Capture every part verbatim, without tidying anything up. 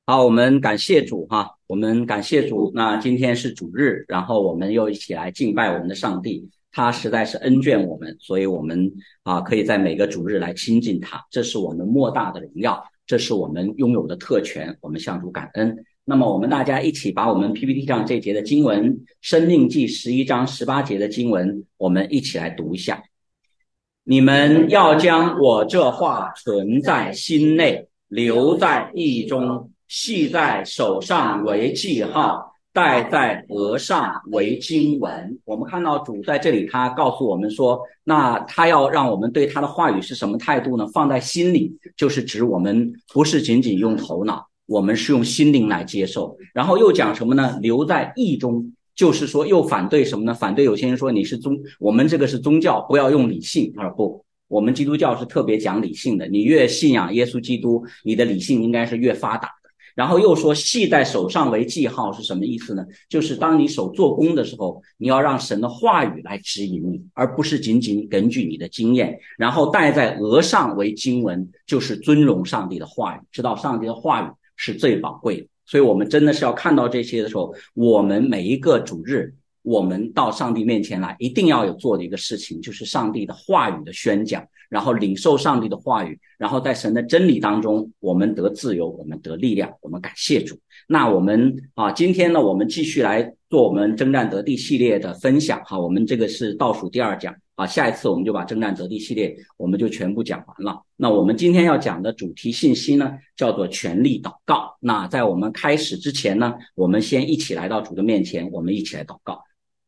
好，我们感谢主哈，我们感谢主。那今天是主日，然后我们又一起来敬拜我们的上帝，他实在是恩眷我们，所以我们啊可以在每个主日来亲近他，这是我们莫大的荣耀，这是我们拥有的特权，我们向主感恩。那么我们大家一起把我们 P P T 上这节的经文，申命记十一章十八节的经文，我们一起来读一下。你们要将我这话存在心内，留在意中，系在手上为记号，戴在额上为经文。我们看到主在这里，他告诉我们说，那他要让我们对他的话语是什么态度呢？放在心里，就是指我们不是仅仅用头脑，我们是用心灵来接受。然后又讲什么呢？留在意中，就是说又反对什么呢？反对有些人说你是宗，我们这个是宗教，不要用理性。而不，我们基督教是特别讲理性的，你越信仰耶稣基督，你的理性应该是越发达的。然后又说系在手上为记号是什么意思呢？就是当你手做工的时候，你要让神的话语来指引你，而不是仅仅根据你的经验。然后戴在额上为经文，就是尊荣上帝的话语，知道上帝的话语是最宝贵的。所以我们真的是要看到这些的时候，我们每一个主日，我们到上帝面前来，一定要有做的一个事情，就是上帝的话语的宣讲，然后领受上帝的话语，然后在神的真理当中，我们得自由，我们得力量，我们感谢主。那我们啊，今天呢，我们继续来做我们征战得地系列的分享哈，我们这个是倒数第二讲啊，下一次我们就把征战得地系列我们就全部讲完了。那我们今天要讲的主题信息呢，叫做全力祷告。那在我们开始之前呢，我们先一起来到主的面前，我们一起来祷告。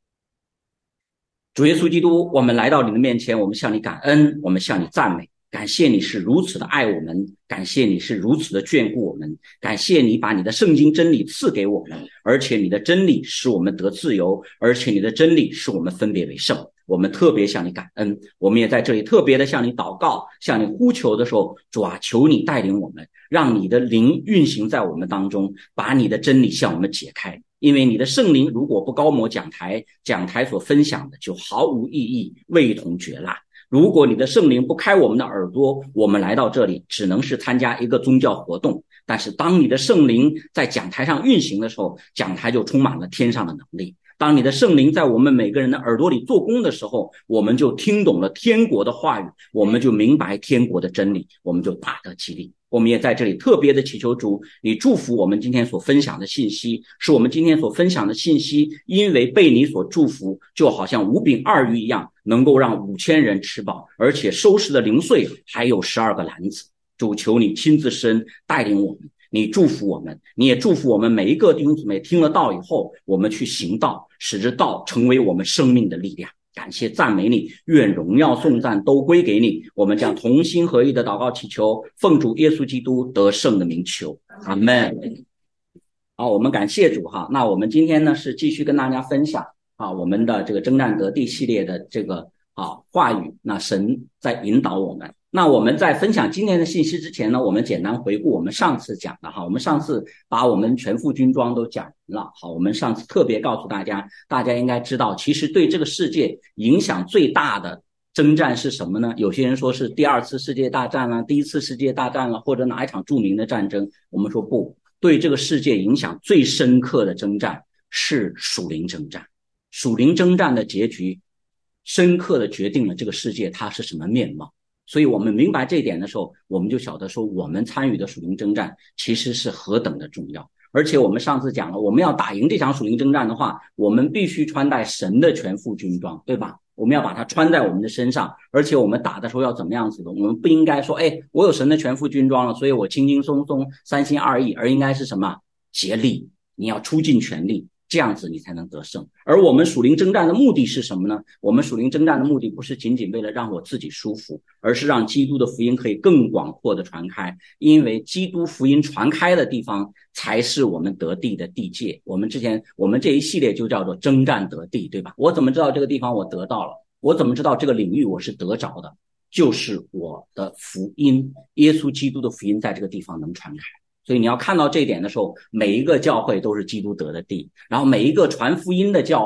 主耶稣基督，我们来到你的面前，我们向你感恩，我们向你赞美，感谢你是如此的爱我们，感谢你是如此的眷顾我们，感谢你把你的圣经真理赐给我们，而且你的真理使我们得自由，而且你的真理使我们分别为圣。我们特别向你感恩，我们也在这里特别的向你祷告，向你呼求的时候，主啊，求你带领我们，让你的灵运行在我们当中，把你的真理向我们解开。因为你的圣灵如果不高摩讲台，讲台所分享的就毫无意义，味同嚼蜡。如果你的圣灵不开我们的耳朵，我们来到这里只能是参加一个宗教活动。但是当你的圣灵在讲台上运行的时候，讲台就充满了天上的能力。当你的圣灵在我们每个人的耳朵里做工的时候，我们就听懂了天国的话语，我们就明白天国的真理，我们就大得激励。我们也在这里特别的祈求主，你祝福我们今天所分享的信息，是我们今天所分享的信息，因为被你所祝福，就好像五饼二鱼一样，能够让五千人吃饱，而且收拾的零碎还有十二个篮子。主，求你亲自施恩带领我们，你祝福我们，你也祝福我们每一个弟兄姊妹听了道以后，我们去行道，使之道成为我们生命的力量。感谢赞美你，愿荣耀颂赞都归给你。我们将同心合意的祷告祈求，奉主耶稣基督得胜的名求，阿们。好，我们感谢主哈。那我们今天呢是继续跟大家分享啊我们的这个征战得地系列的这个啊话语。那神在引导我们。那我们在分享今天的信息之前呢，我们简单回顾我们上次讲的哈，我们上次把我们全副军装都讲完了。好，我们上次特别告诉大家，大家应该知道，其实对这个世界影响最大的征战是什么呢？有些人说是第二次世界大战了，第一次世界大战了，或者哪一场著名的战争。我们说不，对这个世界影响最深刻的征战是属灵征战。属灵征战的结局深刻的决定了这个世界它是什么面貌。所以我们明白这一点的时候，我们就晓得说我们参与的属灵征战其实是何等的重要。而且我们上次讲了，我们要打赢这场属灵征战的话，我们必须穿戴神的全副军装，对吧？我们要把它穿在我们的身上，而且我们打的时候要怎么样子的？我们不应该说，哎，我有神的全副军装了，所以我轻轻松松三心二意，而应该是什么？竭力，你要出尽全力，这样子你才能得胜。而我们属灵征战的目的是什么呢？我们属灵征战的目的不是仅仅为了让我自己舒服，而是让基督的福音可以更广阔的传开。因为基督福音传开的地方才是我们得地的地界。我们之前我们这一系列就叫做征战得地，对吧？我怎么知道这个地方我得到了？我怎么知道这个领域我是得着的？就是我的福音，耶稣基督的福音在这个地方能传开。所以你要看到这一点的时候，每一个教会都是基督得的地，然后每一个传福音的教会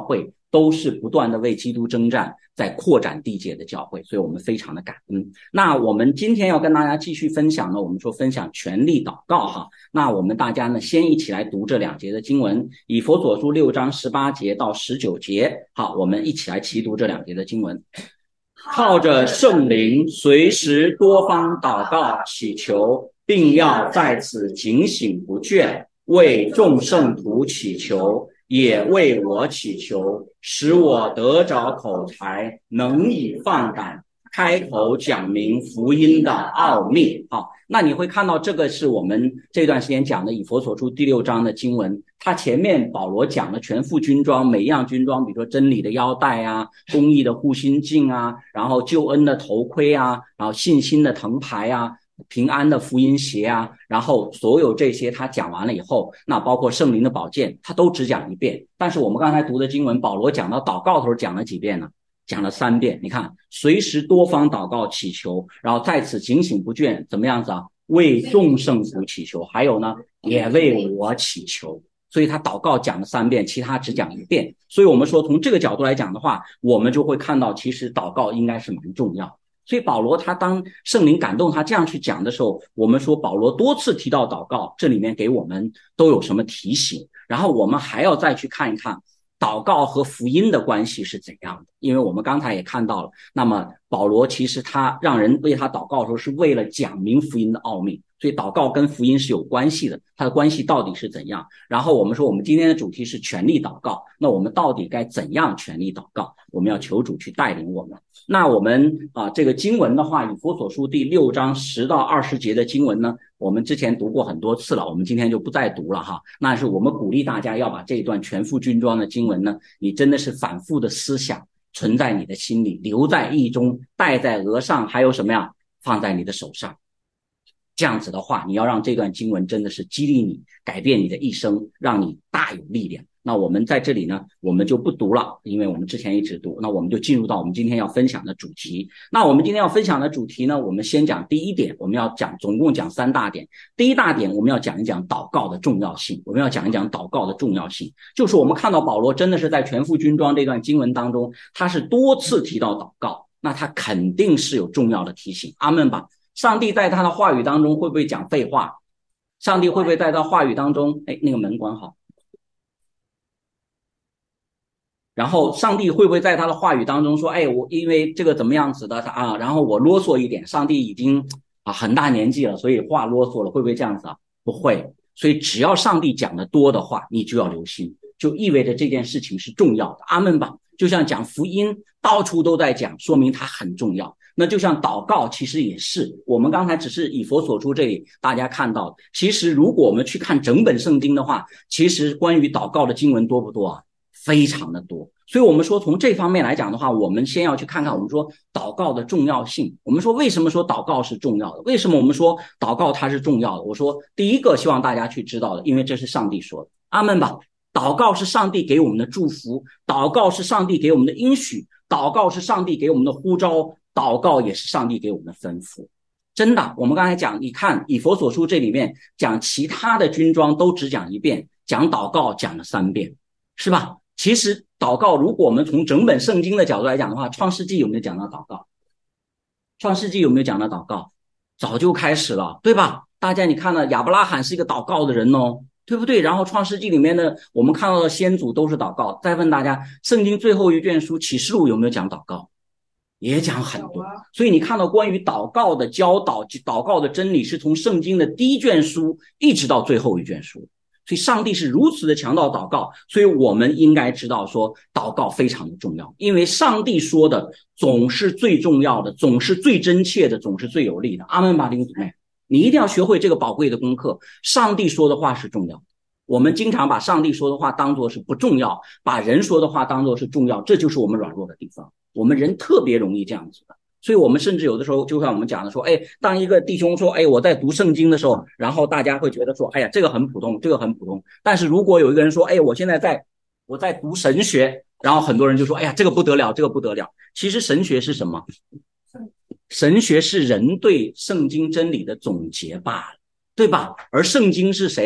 都是不断的为基督征战，在扩展地界的教会，所以我们非常的感恩。那我们今天要跟大家继续分享呢，我们说分享权力祷告哈。那我们大家呢，先一起来读这两节的经文，以弗所书六章十八节到十九节。好，我们一起来齐读这两节的经文。靠着圣灵，随时多方祷告祈求，并要在此警醒不倦，为众圣徒祈求，也为我祈求，使我得着口才，能以放胆开口讲明福音的奥秘。好，那你会看到这个是我们这段时间讲的以弗所书第六章的经文，它前面保罗讲了全副军装，每一样军装，比如说真理的腰带啊，公义的护心镜啊，然后救恩的头盔啊，然后信心的藤牌啊，平安的福音鞋啊，然后所有这些他讲完了以后，那包括圣灵的宝剑他都只讲一遍。但是我们刚才读的经文，保罗讲到祷告的时候讲了几遍呢？讲了三遍。你看，随时多方祷告祈求，然后在此警醒不倦，怎么样子啊？为众圣徒祈求，还有呢，也为我祈求。所以他祷告讲了三遍，其他只讲一遍。所以我们说从这个角度来讲的话，我们就会看到其实祷告应该是蛮重要。所以保罗他当圣灵感动他这样去讲的时候，我们说保罗多次提到祷告，这里面给我们都有什么提醒，然后我们还要再去看一看祷告和福音的关系是怎样的。因为我们刚才也看到了，那么保罗其实他让人为他祷告的时候是为了讲明福音的奥秘，所以祷告跟福音是有关系的，它的关系到底是怎样。然后我们说我们今天的主题是权力祷告，那我们到底该怎样权力祷告，我们要求主去带领我们。那我们啊，这个经文的话，以弗所书第六章十到二十节的经文呢，我们之前读过很多次了，我们今天就不再读了哈。那是我们鼓励大家要把这一段全副军装的经文呢，你真的是反复的思想，存在你的心里，留在意中，戴在额上，还有什么呀？放在你的手上。这样子的话，你要让这段经文真的是激励你，改变你的一生，让你大有力量。那我们在这里呢，我们就不读了，因为我们之前一直读。那我们就进入到我们今天要分享的主题。那我们今天要分享的主题呢，我们先讲第一点，我们要讲总共讲三大点。第一大点，我们要讲一讲祷告的重要性，我们要讲一讲祷告的重要性，就是我们看到保罗真的是在全副军装这段经文当中，他是多次提到祷告，那他肯定是有重要的提醒。阿们吧。上帝在他的话语当中会不会讲废话？上帝会不会在他话语当中，哎，那个门关好。然后上帝会不会在他的话语当中说，哎，我因为这个怎么样子的啊，然后我啰嗦一点，上帝已经啊很大年纪了，所以话啰嗦了，会不会这样子啊？不会。所以只要上帝讲的多的话，你就要留心，就意味着这件事情是重要的。阿们吧。就像讲福音到处都在讲，说明它很重要。那就像祷告其实也是，我们刚才只是以弗所书这里大家看到，其实如果我们去看整本圣经的话，其实关于祷告的经文多不多啊？非常的多。所以我们说从这方面来讲的话，我们先要去看看我们说祷告的重要性。我们说为什么说祷告是重要的？为什么我们说祷告它是重要的？我说第一个希望大家去知道的，因为这是上帝说的。阿们吧。祷告是上帝给我们的祝福，祷告是上帝给我们的应许，祷告是上帝给我们的呼召，祷告也是上帝给我们的吩咐。真的，我们刚才讲，你看以弗所书这里面讲其他的军装都只讲一遍，讲祷告讲了三遍，是吧？其实祷告，如果我们从整本圣经的角度来讲的话，创世纪有没有讲到祷告？创世纪有没有讲到祷告？早就开始了，对吧？大家你看了亚伯拉罕是一个祷告的人哦，对不对？然后创世纪里面的我们看到的先祖都是祷告。再问大家，圣经最后一卷书启示录有没有讲祷告？也讲很多。所以你看到关于祷告的教导，祷告的真理是从圣经的第一卷书一直到最后一卷书。所以上帝是如此的强调祷告，所以我们应该知道说祷告非常的重要，因为上帝说的总是最重要的，总是最真切的，总是最有力的。阿们吧，弟兄姊妹，你一定要学会这个宝贵的功课。上帝说的话是重要的，我们经常把上帝说的话当作是不重要，把人说的话当作是重要，这就是我们软弱的地方。我们人特别容易这样子的，所以我们甚至有的时候就像我们讲的说，哎，当一个弟兄说，哎，我在读圣经的时候，然后大家会觉得说，哎呀，这个很普通，这个很普通。但是如果有一个人说，哎，我现在在我在读神学，然后很多人就说，哎呀，这个不得了，这个不得了。其实神学是什么？神学是人对圣经真理的总结罢了，对吧？而圣经是谁啊？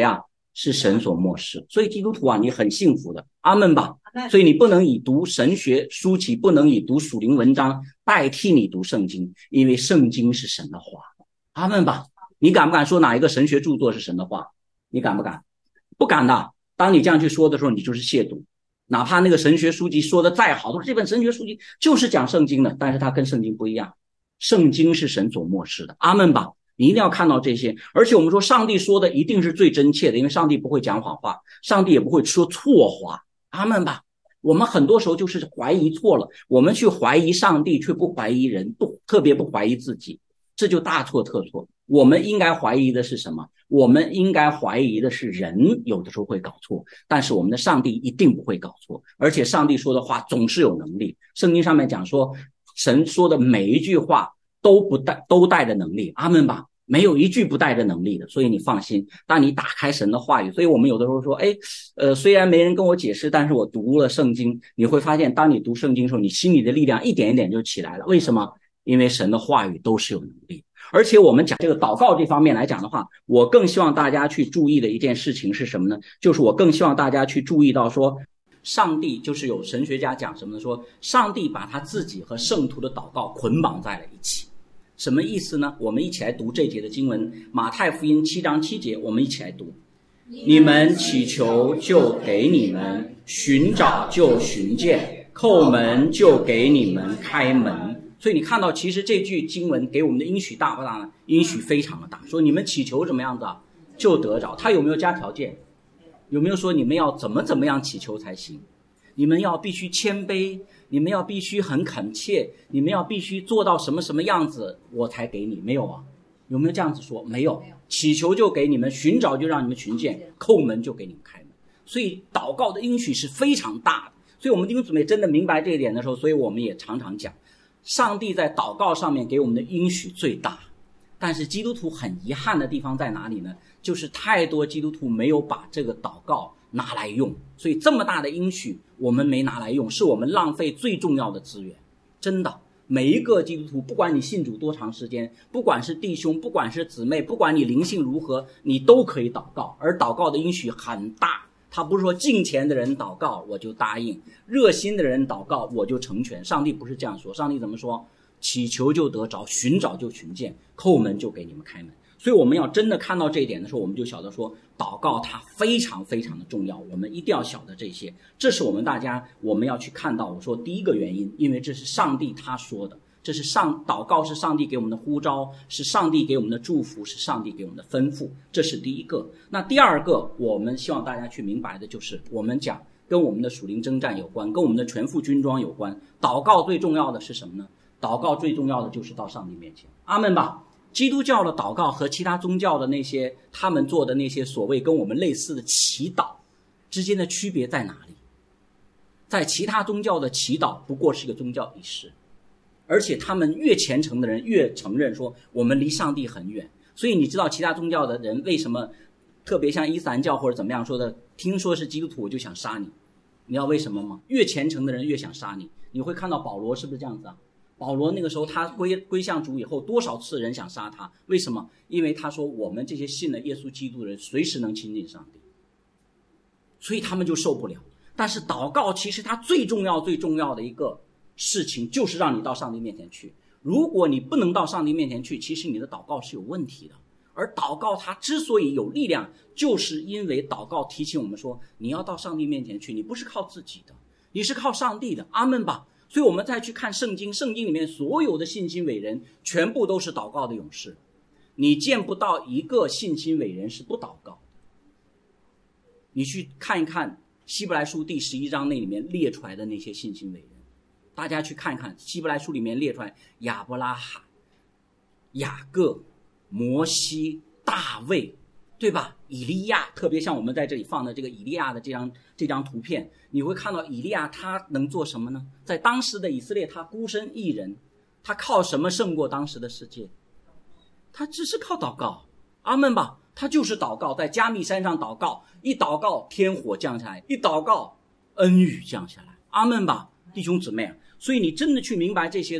是神所漠视。所以基督徒啊，你很幸福的，阿们吧。所以你不能以读神学书籍，不能以读属灵文章代替你读圣经，因为圣经是神的话，阿们吧。你敢不敢说哪一个神学著作是神的话？你敢不敢？不敢的。当你这样去说的时候，你就是亵渎。哪怕那个神学书籍说的再好，这本神学书籍就是讲圣经的，但是它跟圣经不一样。圣经是神所漠视的，阿们吧。你一定要看到这些。而且我们说上帝说的一定是最真切的，因为上帝不会讲谎话，上帝也不会说错话，阿们吧。我们很多时候就是怀疑错了，我们去怀疑上帝却不怀疑人，不特别不怀疑自己，这就大错特错。我们应该怀疑的是什么？我们应该怀疑的是人有的时候会搞错，但是我们的上帝一定不会搞错，而且上帝说的话总是有能力。圣经上面讲说，神说的每一句话都不带都带着能力，阿们吧。没有一句不带着能力的，所以你放心。当你打开神的话语，所以我们有的时候说，哎，呃，虽然没人跟我解释，但是我读了圣经，你会发现，当你读圣经的时候，你心里的力量一点一点就起来了。为什么？因为神的话语都是有能力。而且我们讲这个祷告这方面来讲的话，我更希望大家去注意的一件事情是什么呢？就是我更希望大家去注意到说，上帝就是有神学家讲什么呢？说上帝把他自己和圣徒的祷告捆绑在了一起。什么意思呢？我们一起来读这节的经文，马太福音七章七节，我们一起来读。你们祈求就给你们，寻找就寻见，叩门就给你们开门。所以你看到其实这句经文给我们的应许大不大呢？应许非常的大。说你们祈求怎么样子啊，就得着。他有没有加条件？有没有说你们要怎么怎么样祈求才行？你们要必须谦卑，你们要必须很恳切，你们要必须做到什么什么样子我才给你？没有啊？有没有这样子说？没有。祈求就给你们，寻找就让你们寻见，叩门就给你们开门。所以祷告的应许是非常大的。所以我们弟兄姊妹真的明白这一点的时候，所以我们也常常讲，上帝在祷告上面给我们的应许最大。但是基督徒很遗憾的地方在哪里呢？就是太多基督徒没有把这个祷告拿来用，所以这么大的应许我们没拿来用，是我们浪费最重要的资源。真的，每一个基督徒，不管你信主多长时间，不管是弟兄，不管是姊妹，不管你灵性如何，你都可以祷告。而祷告的应许很大，他不是说敬虔的人祷告我就答应，热心的人祷告我就成全。上帝不是这样说，上帝怎么说？祈求就得着，寻找就寻见，叩门就给你们开门。所以我们要真的看到这一点的时候，我们就晓得说祷告它非常非常的重要，我们一定要晓得这些。这是我们大家我们要去看到，我说第一个原因，因为这是上帝他说的，这是上祷告是上帝给我们的呼召，是上帝给我们的祝福，是上帝给我们的吩咐，这是第一个。那第二个我们希望大家去明白的就是我们讲跟我们的属灵征战有关，跟我们的全副军装有关。祷告最重要的是什么呢？祷告最重要的就是到上帝面前，阿们吧。基督教的祷告和其他宗教的那些他们做的那些所谓跟我们类似的祈祷之间的区别在哪里？在其他宗教的祈祷不过是一个宗教仪式，而且他们越虔诚的人越承认说我们离上帝很远。所以你知道其他宗教的人为什么特别像伊斯兰教或者怎么样说的，听说是基督徒我就想杀你，你知道为什么吗？越虔诚的人越想杀你。你会看到保罗是不是这样子啊？保罗那个时候他归归向主以后，多少次人想杀他？为什么？因为他说我们这些信了耶稣基督的人随时能亲近上帝，所以他们就受不了。但是祷告其实它最重要最重要的一个事情就是让你到上帝面前去。如果你不能到上帝面前去，其实你的祷告是有问题的。而祷告它之所以有力量，就是因为祷告提醒我们说你要到上帝面前去，你不是靠自己的，你是靠上帝的，阿们吧。所以我们再去看圣经，圣经里面所有的信心伟人全部都是祷告的勇士，你见不到一个信心伟人是不祷告。你去看一看希伯来书第十一章那里面列出来的那些信心伟人，大家去看看希伯来书里面列出来亚伯拉罕、雅各、摩西、大卫，对吧？以利亚，特别像我们在这里放的这个以利亚的这张这张图片，你会看到以利亚他能做什么呢？在当时的以色列，他孤身一人，他靠什么胜过当时的世界？他只是靠祷告，阿们吧。他就是祷告，在加密山上祷告，一祷告天火降下来，一祷告恩雨降下来，阿们吧，弟兄姊妹啊。所以你真的去明白这些的时候，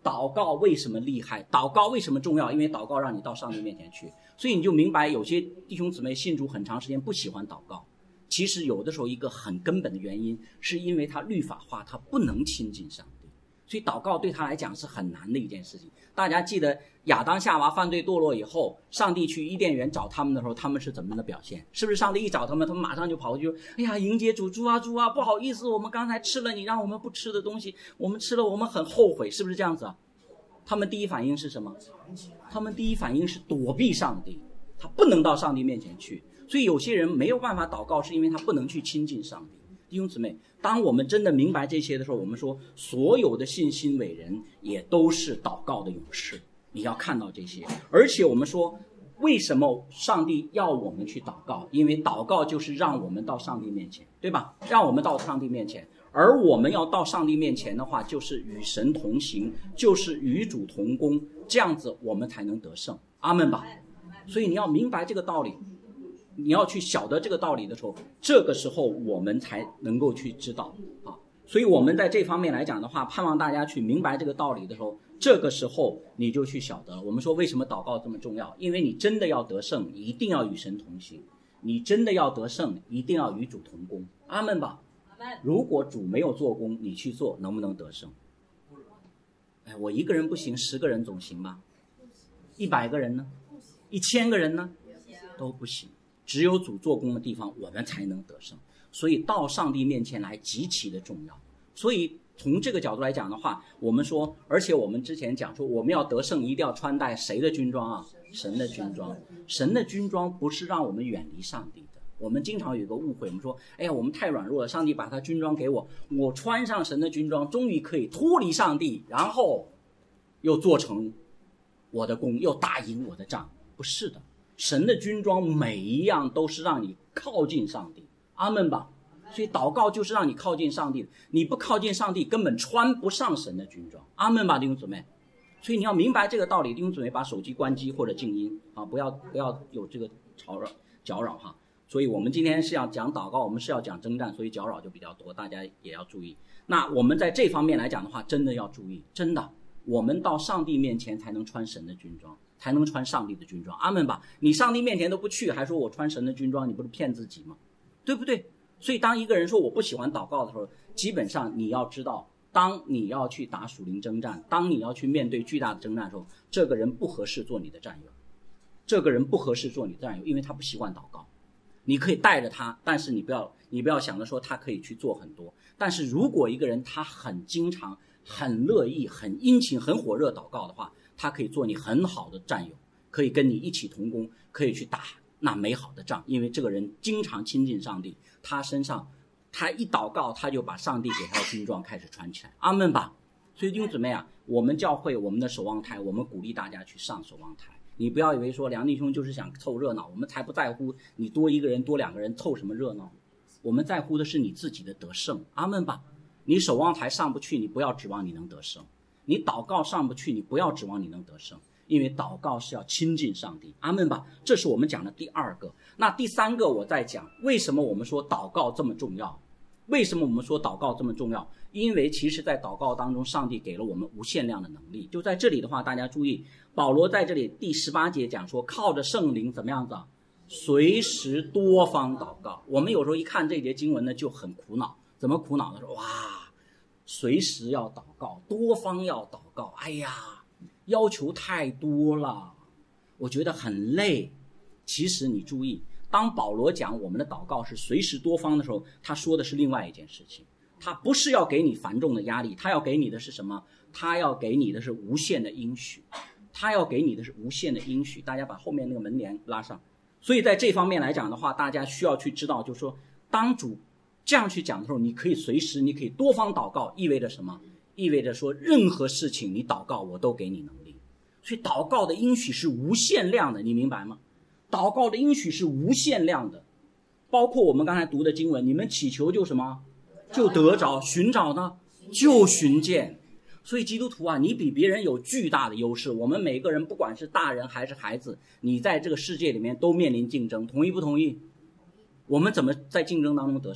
祷告为什么厉害？祷告为什么重要？因为祷告让你到上帝面前去，所以你就明白有些弟兄姊妹信主很长时间不喜欢祷告，其实有的时候一个很根本的原因是因为他律法化，他不能亲近上帝，所以祷告对他来讲是很难的一件事情。大家记得亚当夏娃犯罪堕落以后，上帝去伊甸园找他们的时候，他们是怎么样的表现？是不是上帝一找他们，他们马上就跑过去说，哎呀，迎接主，主啊主啊，不好意思，我们刚才吃了你让我们不吃的东西，我们吃了我们很后悔，是不是这样子啊？他们第一反应是什么？他们第一反应是躲避上帝，他不能到上帝面前去。所以有些人没有办法祷告，是因为他不能去亲近上帝。弟兄姊妹，当我们真的明白这些的时候，我们说所有的信心伟人也都是祷告的勇士，你要看到这些。而且我们说为什么上帝要我们去祷告？因为祷告就是让我们到上帝面前，对吧？让我们到上帝面前，而我们要到上帝面前的话，就是与神同行，就是与主同工，这样子我们才能得胜。阿们吧。所以你要明白这个道理，你要去晓得这个道理的时候，这个时候我们才能够去知道啊。所以我们在这方面来讲的话，盼望大家去明白这个道理的时候，这个时候你就去晓得了。我们说为什么祷告这么重要？因为你真的要得胜，一定要与神同行；你真的要得胜，一定要与主同工。阿们吧。如果主没有做工，你去做，能不能得胜？哎，我一个人不行，十个人总行吧？一百个人呢？一千个人呢？都不行。只有主做工的地方，我们才能得胜。所以到上帝面前来极其的重要。所以从这个角度来讲的话，我们说，而且我们之前讲说，我们要得胜一定要穿戴谁的军装啊？神的军装。神的军装不是让我们远离上帝的。我们经常有一个误会，我们说，哎呀，我们太软弱了，上帝把他军装给我，我穿上神的军装，终于可以脱离上帝，然后又做成我的功，又打赢我的仗。不是的，神的军装每一样都是让你靠近上帝。阿们吧。所以祷告就是让你靠近上帝，你不靠近上帝根本穿不上神的军装。阿们吧，弟兄姊妹。所以你要明白这个道理，弟兄姊妹，把手机关机或者静音啊，不要不要有这个吵扰搅扰哈。所以我们今天是要讲祷告，我们是要讲征战，所以搅扰就比较多，大家也要注意。那我们在这方面来讲的话，真的要注意，真的，我们到上帝面前才能穿神的军装，才能穿上帝的军装。阿们吧。你上帝面前都不去，还说我穿神的军装，你不是骗自己吗？对不对？所以当一个人说我不喜欢祷告的时候，基本上你要知道，当你要去打属灵征战，当你要去面对巨大的征战的时候，这个人不合适做你的战友，这个人不合适做你的战友，因为他不习惯祷告。你可以带着他，但是你不要你不要想着说他可以去做很多。但是如果一个人他很经常、很乐意、很殷勤、很火热祷告的话，他可以做你很好的战友，可以跟你一起同工，可以去打那美好的仗。因为这个人经常亲近上帝，他身上他一祷告，他就把上帝给他的军装开始穿起来。阿们吧。所以弟兄姊妹啊，我们教会我们的守望台，我们鼓励大家去上守望台。你不要以为说梁弟兄就是想凑热闹，我们才不在乎你多一个人多两个人凑什么热闹，我们在乎的是你自己的得胜。阿们吧。你守望台上不去，你不要指望你能得胜；你祷告上不去，你不要指望你能得胜，因为祷告是要亲近上帝。阿们吧。这是我们讲的第二个。那第三个我在讲，为什么我们说祷告这么重要？为什么我们说祷告这么重要？因为其实在祷告当中，上帝给了我们无限量的能力。就在这里的话，大家注意，保罗在这里第十八节讲说，靠着圣灵怎么样子啊？随时多方祷告。我们有时候一看这节经文呢，就很苦恼。怎么苦恼呢？说哇，随时要祷告，多方要祷告，哎呀，要求太多了，我觉得很累。其实你注意，当保罗讲我们的祷告是随时多方的时候，他说的是另外一件事情。他不是要给你繁重的压力，他要给你的是什么？他要给你的是无限的应许，他要给你的是无限的应许。大家把后面那个门帘拉上。所以在这方面来讲的话，大家需要去知道，就是说当主这样去讲的时候，你可以随时，你可以多方祷告，意味着什么？意味着说任何事情你祷告我都给你能力。所以祷告的应许是无限量的，你明白吗？祷告的应许是无限量的，包括我们刚才读的经文，你们祈求就什么？就得着，寻找呢就寻见。所以基督徒啊，你比别人有巨大的优势。我们每个人不管是大人还是孩子，你在这个世界里面都面临竞争，同意不同意？我们怎么在竞争当中得胜？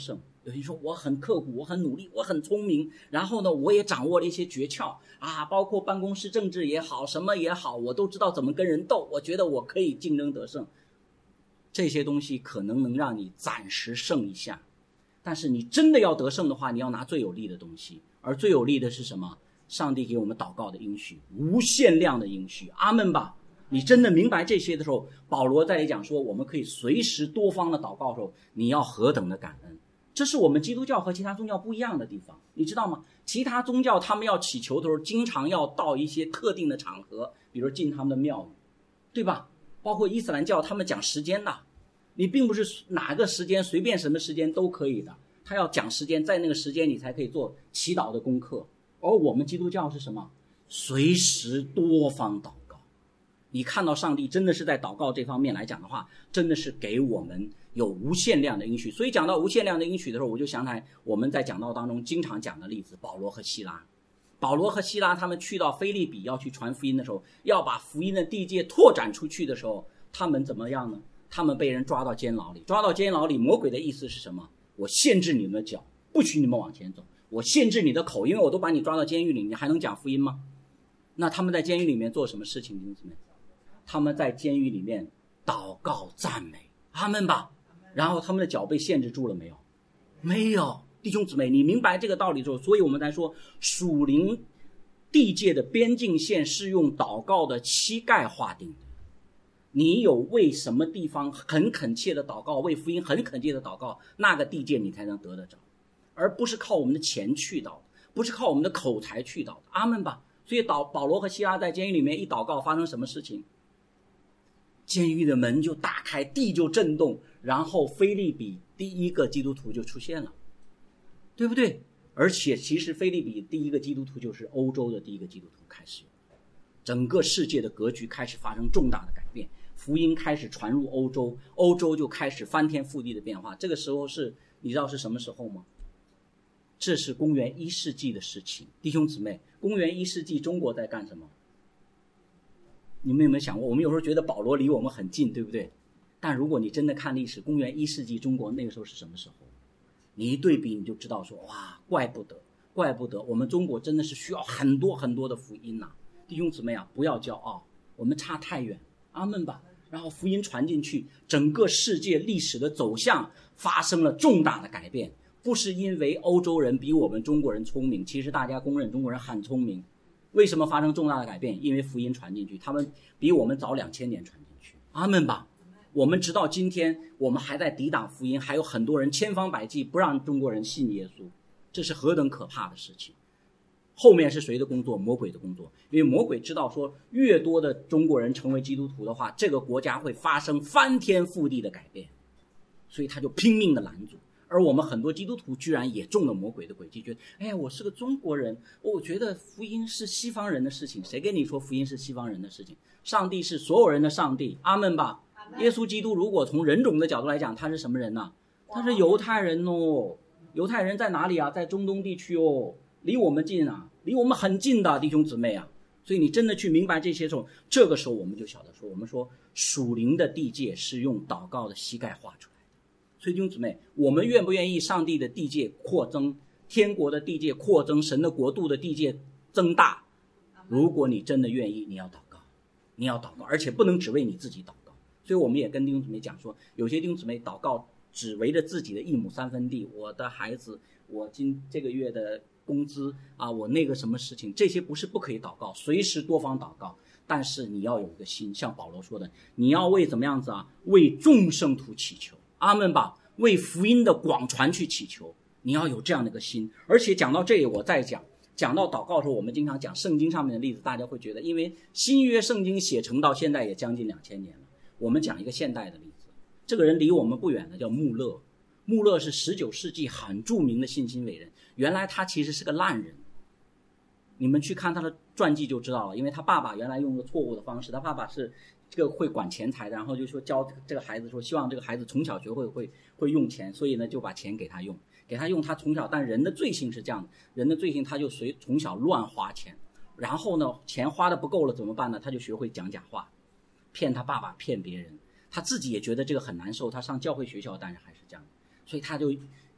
有人说我很刻苦，我很努力，我很聪明，然后呢我也掌握了一些诀窍啊，包括办公室政治也好，什么也好，我都知道怎么跟人斗，我觉得我可以竞争得胜。这些东西可能能让你暂时胜一下，但是你真的要得胜的话，你要拿最有利的东西，而最有利的是什么？上帝给我们祷告的应许，无限量的应许。阿们吧。你真的明白这些的时候，保罗在里讲说我们可以随时多方的祷告的时候，你要何等的感恩。这是我们基督教和其他宗教不一样的地方，你知道吗？其他宗教他们要祈求的时候，经常要到一些特定的场合，比如进他们的庙宇，对吧？包括伊斯兰教他们讲时间的，你并不是哪个时间随便什么时间都可以的，他要讲时间，在那个时间你才可以做祈祷的功课。而我们基督教是什么？随时多方祷告。你看到上帝真的是在祷告这方面来讲的话，真的是给我们有无限量的应许。所以讲到无限量的应许的时候，我就想起来我们在讲道当中经常讲的例子，保罗和希拉。保罗和希拉他们去到腓立比要去传福音的时候，要把福音的地界拓展出去的时候，他们怎么样呢？他们被人抓到监牢里，抓到监牢里，魔鬼的意思是什么？我限制你们的脚，不许你们往前走，我限制你的口，因为我都把你抓到监狱里，你还能讲福音吗？那他们在监狱里面做什么事情？弟兄姊妹，他们在监狱里面祷告赞美，阿们吧。然后他们的脚被限制住了没有？没有。弟兄姊妹，你明白这个道理之后，所以我们才说属灵地界的边境线是用祷告的膝盖划定的。你有为什么地方很恳切的祷告，为福音很恳切的祷告，那个地界你才能得得着，而不是靠我们的钱去到的，不是靠我们的口才去到的，阿们吧。所以保保罗和希拉在监狱里面一祷告，发生什么事情？监狱的门就打开，地就震动，然后腓立比第一个基督徒就出现了，对不对？而且其实腓立比第一个基督徒就是欧洲的第一个基督徒开始，整个世界的格局开始发生重大的改变，福音开始传入欧洲，欧洲就开始翻天覆地的变化。这个时候是你知道是什么时候吗？这是公元一世纪的事情。弟兄姊妹，公元一世纪中国在干什么？你们有没有想过，我们有时候觉得保罗离我们很近，对不对？但如果你真的看历史，公元一世纪中国那个时候是什么时候？你一对比你就知道说，哇，怪不得怪不得我们中国真的是需要很多很多的福音啊。弟兄姊妹啊，不要骄傲，我们差太远，阿们吧。然后福音传进去，整个世界历史的走向发生了重大的改变，不是因为欧洲人比我们中国人聪明，其实大家公认中国人很聪明。为什么发生重大的改变？因为福音传进去，他们比我们早两千年传进去，阿们吧。我们直到今天，我们还在抵挡福音，还有很多人千方百计不让中国人信耶稣，这是何等可怕的事情。后面是谁的工作？魔鬼的工作。因为魔鬼知道说，越多的中国人成为基督徒的话，这个国家会发生翻天覆地的改变，所以他就拼命的拦阻。而我们很多基督徒居然也中了魔鬼的诡计，觉得哎，我是个中国人，我觉得福音是西方人的事情。谁跟你说福音是西方人的事情？上帝是所有人的上帝，阿们吧。耶稣基督如果从人种的角度来讲，他是什么人呢？他是犹太人哦。犹太人在哪里啊？在中东地区哦，离我们近啊，离我们很近的弟兄姊妹啊。所以你真的去明白这些时候，这个时候我们就晓得说，我们说属灵的地界是用祷告的膝盖画出来的。所以弟兄姊妹，我们愿不愿意上帝的地界扩增，天国的地界扩增，神的国度的地界增大？如果你真的愿意，你要祷告，你要祷告，而且不能只为你自己祷告。所以我们也跟弟兄姊妹讲说，有些弟兄姊妹祷告只围着自己的一亩三分地，我的孩子，我今这个月的工资啊，我那个什么事情，这些不是不可以祷告，随时多方祷告。但是你要有一个心，像保罗说的，你要为怎么样子啊？为众圣徒祈求，阿们吧，为福音的广传去祈求，你要有这样的一个心。而且讲到这里，我再讲讲到祷告的时候，我们经常讲圣经上面的例子，大家会觉得，因为新约圣经写成到现在也将近两千年了。我们讲一个现代的例子，这个人离我们不远的叫穆勒。穆勒是十九世纪很著名的信心伟人，原来他其实是个烂人，你们去看他的传记就知道了。因为他爸爸原来用了错误的方式，他爸爸是这个会管钱财的，然后就说教这个孩子说，希望这个孩子从小学会会会用钱，所以呢就把钱给他用，给他用。他从小，但人的罪性是这样的，人的罪性他就随从小乱花钱，然后呢钱花的不够了怎么办呢？他就学会讲假话，骗他爸爸，骗别人，他自己也觉得这个很难受。他上教会学校，但是还是这样，所以他就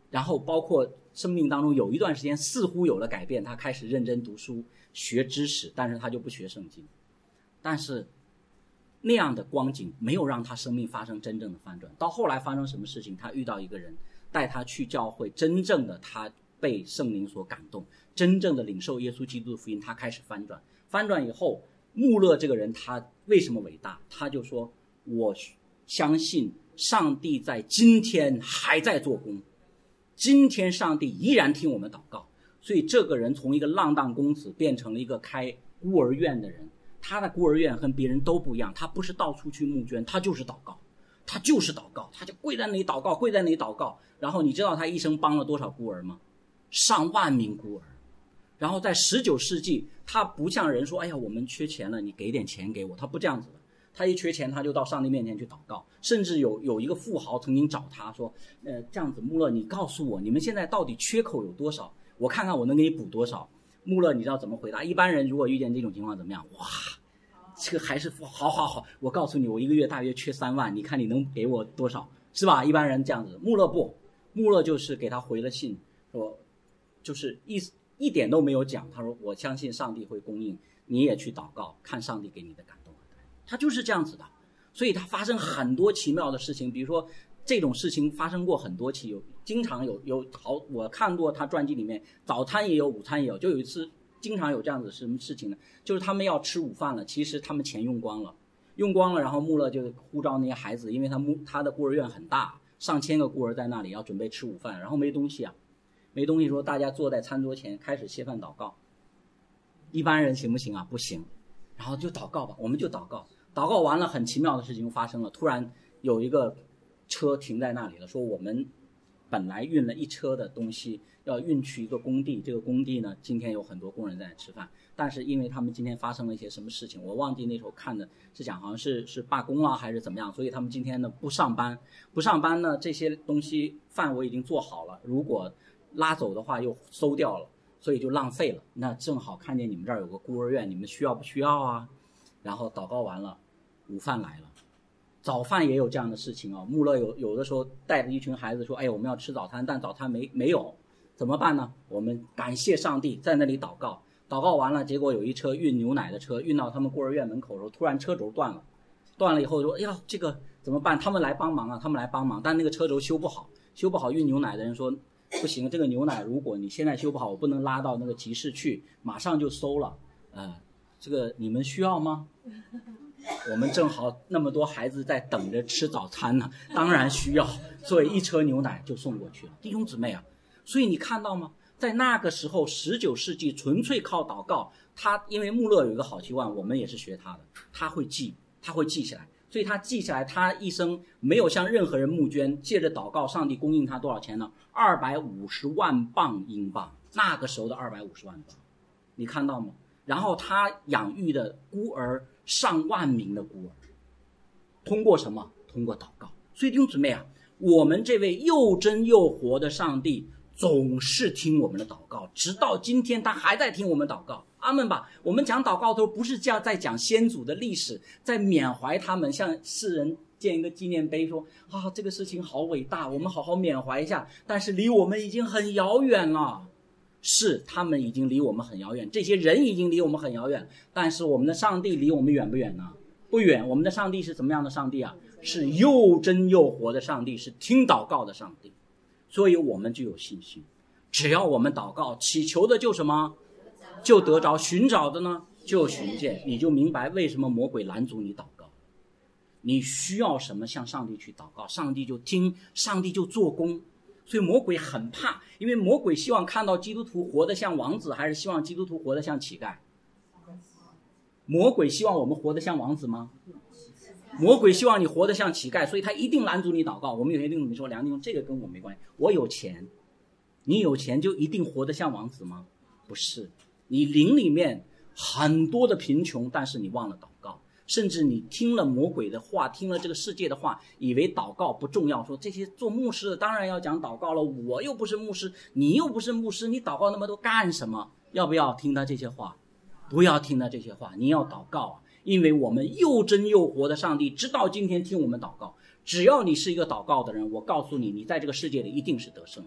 然后包括生命当中有一段时间似乎有了改变，他开始认真读书学知识，但是他就不学圣经。但是那样的光景没有让他生命发生真正的翻转。到后来发生什么事情，他遇到一个人带他去教会，真正的他被圣灵所感动，真正的领受耶稣基督的福音，他开始翻转。翻转以后，穆勒这个人他为什么伟大？他就说我相信上帝在今天还在做工，今天上帝依然听我们祷告。所以这个人从一个浪荡公子变成了一个开孤儿院的人。他的孤儿院和别人都不一样，他不是到处去募捐，他就是祷告，他就是祷告，他就跪在那里祷告，跪在那里祷告。然后你知道他一生帮了多少孤儿吗？上万名孤儿。然后在十九世纪，他不像人说哎呀我们缺钱了，你给点钱给我，他不这样子的。他一缺钱他就到上帝面前去祷告。甚至有有一个富豪曾经找他说呃，这样子穆勒，你告诉我你们现在到底缺口有多少，我看看我能给你补多少。穆勒你知道怎么回答？一般人如果遇见这种情况怎么样？哇，这个还是好好好，我告诉你，我一个月大约缺三万，你看你能给我多少，是吧？一般人这样子。穆勒不，穆勒就是给他回了信，说就是一一点都没有讲，他说我相信上帝会供应，你也去祷告，看上帝给你的感动。他就是这样子的。所以他发生很多奇妙的事情，比如说这种事情发生过很多期，有经常有有好，我看过他传记里面，早餐也有，午餐也有。就有一次经常有这样子什么事情呢？就是他们要吃午饭了，其实他们钱用光了，用光了，然后穆勒就呼召那些孩子，因为他他的孤儿院很大，上千个孤儿在那里要准备吃午饭，然后没东西啊，没东西说大家坐在餐桌前开始谢饭祷告。一般人行不行啊？不行。然后就祷告吧，我们就祷告。祷告完了，很奇妙的事情发生了，突然有一个车停在那里了，说我们本来运了一车的东西要运去一个工地，这个工地呢今天有很多工人在那吃饭，但是因为他们今天发生了一些什么事情，我忘记那时候看的是讲好像是是罢工了还是怎么样，所以他们今天呢不上班，不上班呢这些东西饭我已经做好了，如果拉走的话又馊掉了，所以就浪费了。那正好看见你们这儿有个孤儿院，你们需要不需要啊？然后祷告完了，午饭来了，早饭也有这样的事情啊。穆勒有有的时候带着一群孩子说，哎呀我们要吃早餐，但早餐没没有，怎么办呢？我们感谢上帝，在那里祷告，祷告完了，结果有一车运牛奶的车运到他们孤儿院门口的时候，突然车轴断了，断了以后说，哎呀这个怎么办？他们来帮忙啊，他们来帮忙，但那个车轴修不好，修不好，运牛奶的人说不行，这个牛奶如果你现在修不好，我不能拉到那个集市去，马上就馊了，呃这个你们需要吗？我们正好那么多孩子在等着吃早餐呢，当然需要，所以一车牛奶就送过去了。弟兄姊妹啊，所以你看到吗？在那个时候十九世纪纯粹靠祷告，他因为穆勒有一个好习惯，我们也是学他的，他会记，他会记起来，所以他记下来，他一生没有向任何人募捐，借着祷告上帝供应他多少钱呢？二百五十万镑英镑，那个时候的二百五十万镑，你看到吗？然后他养育的孤儿上万名的孤儿，通过什么？通过祷告。所以弟兄姊妹啊，我们这位又真又活的上帝总是听我们的祷告，直到今天他还在听我们祷告。阿们吧。我们讲祷告的时候不是在讲先祖的历史，在缅怀他们，向世人建一个纪念碑，说啊这个事情好伟大，我们好好缅怀一下，但是离我们已经很遥远了。是他们已经离我们很遥远，这些人已经离我们很遥远，但是我们的上帝离我们远不远呢？不远。我们的上帝是怎么样的上帝啊？是又真又活的上帝，是听祷告的上帝。所以我们就有信心，只要我们祷告，祈求的就什么？就得着，寻找的呢就寻见。你就明白为什么魔鬼拦阻你祷告，你需要什么向上帝去祷告，上帝就听，上帝就做工。所以魔鬼很怕，因为魔鬼希望看到基督徒活得像王子，还是希望基督徒活得像乞丐？魔鬼希望我们活得像王子吗？魔鬼希望你活得像乞丐，所以他一定拦阻你祷告。我们有些弟兄说，梁弟兄，这个跟我没关系，我有钱。你有钱就一定活得像王子吗？不是，你灵里面很多的贫穷，但是你忘了祷告，甚至你听了魔鬼的话，听了这个世界的话，以为祷告不重要，说这些做牧师的当然要讲祷告了，我又不是牧师，你又不是牧师，你祷告那么多干什么？要不要听他这些话？不要听他这些话，你要祷告啊，因为我们又真又活的上帝直到今天听我们祷告。只要你是一个祷告的人，我告诉你，你在这个世界里一定是得胜的。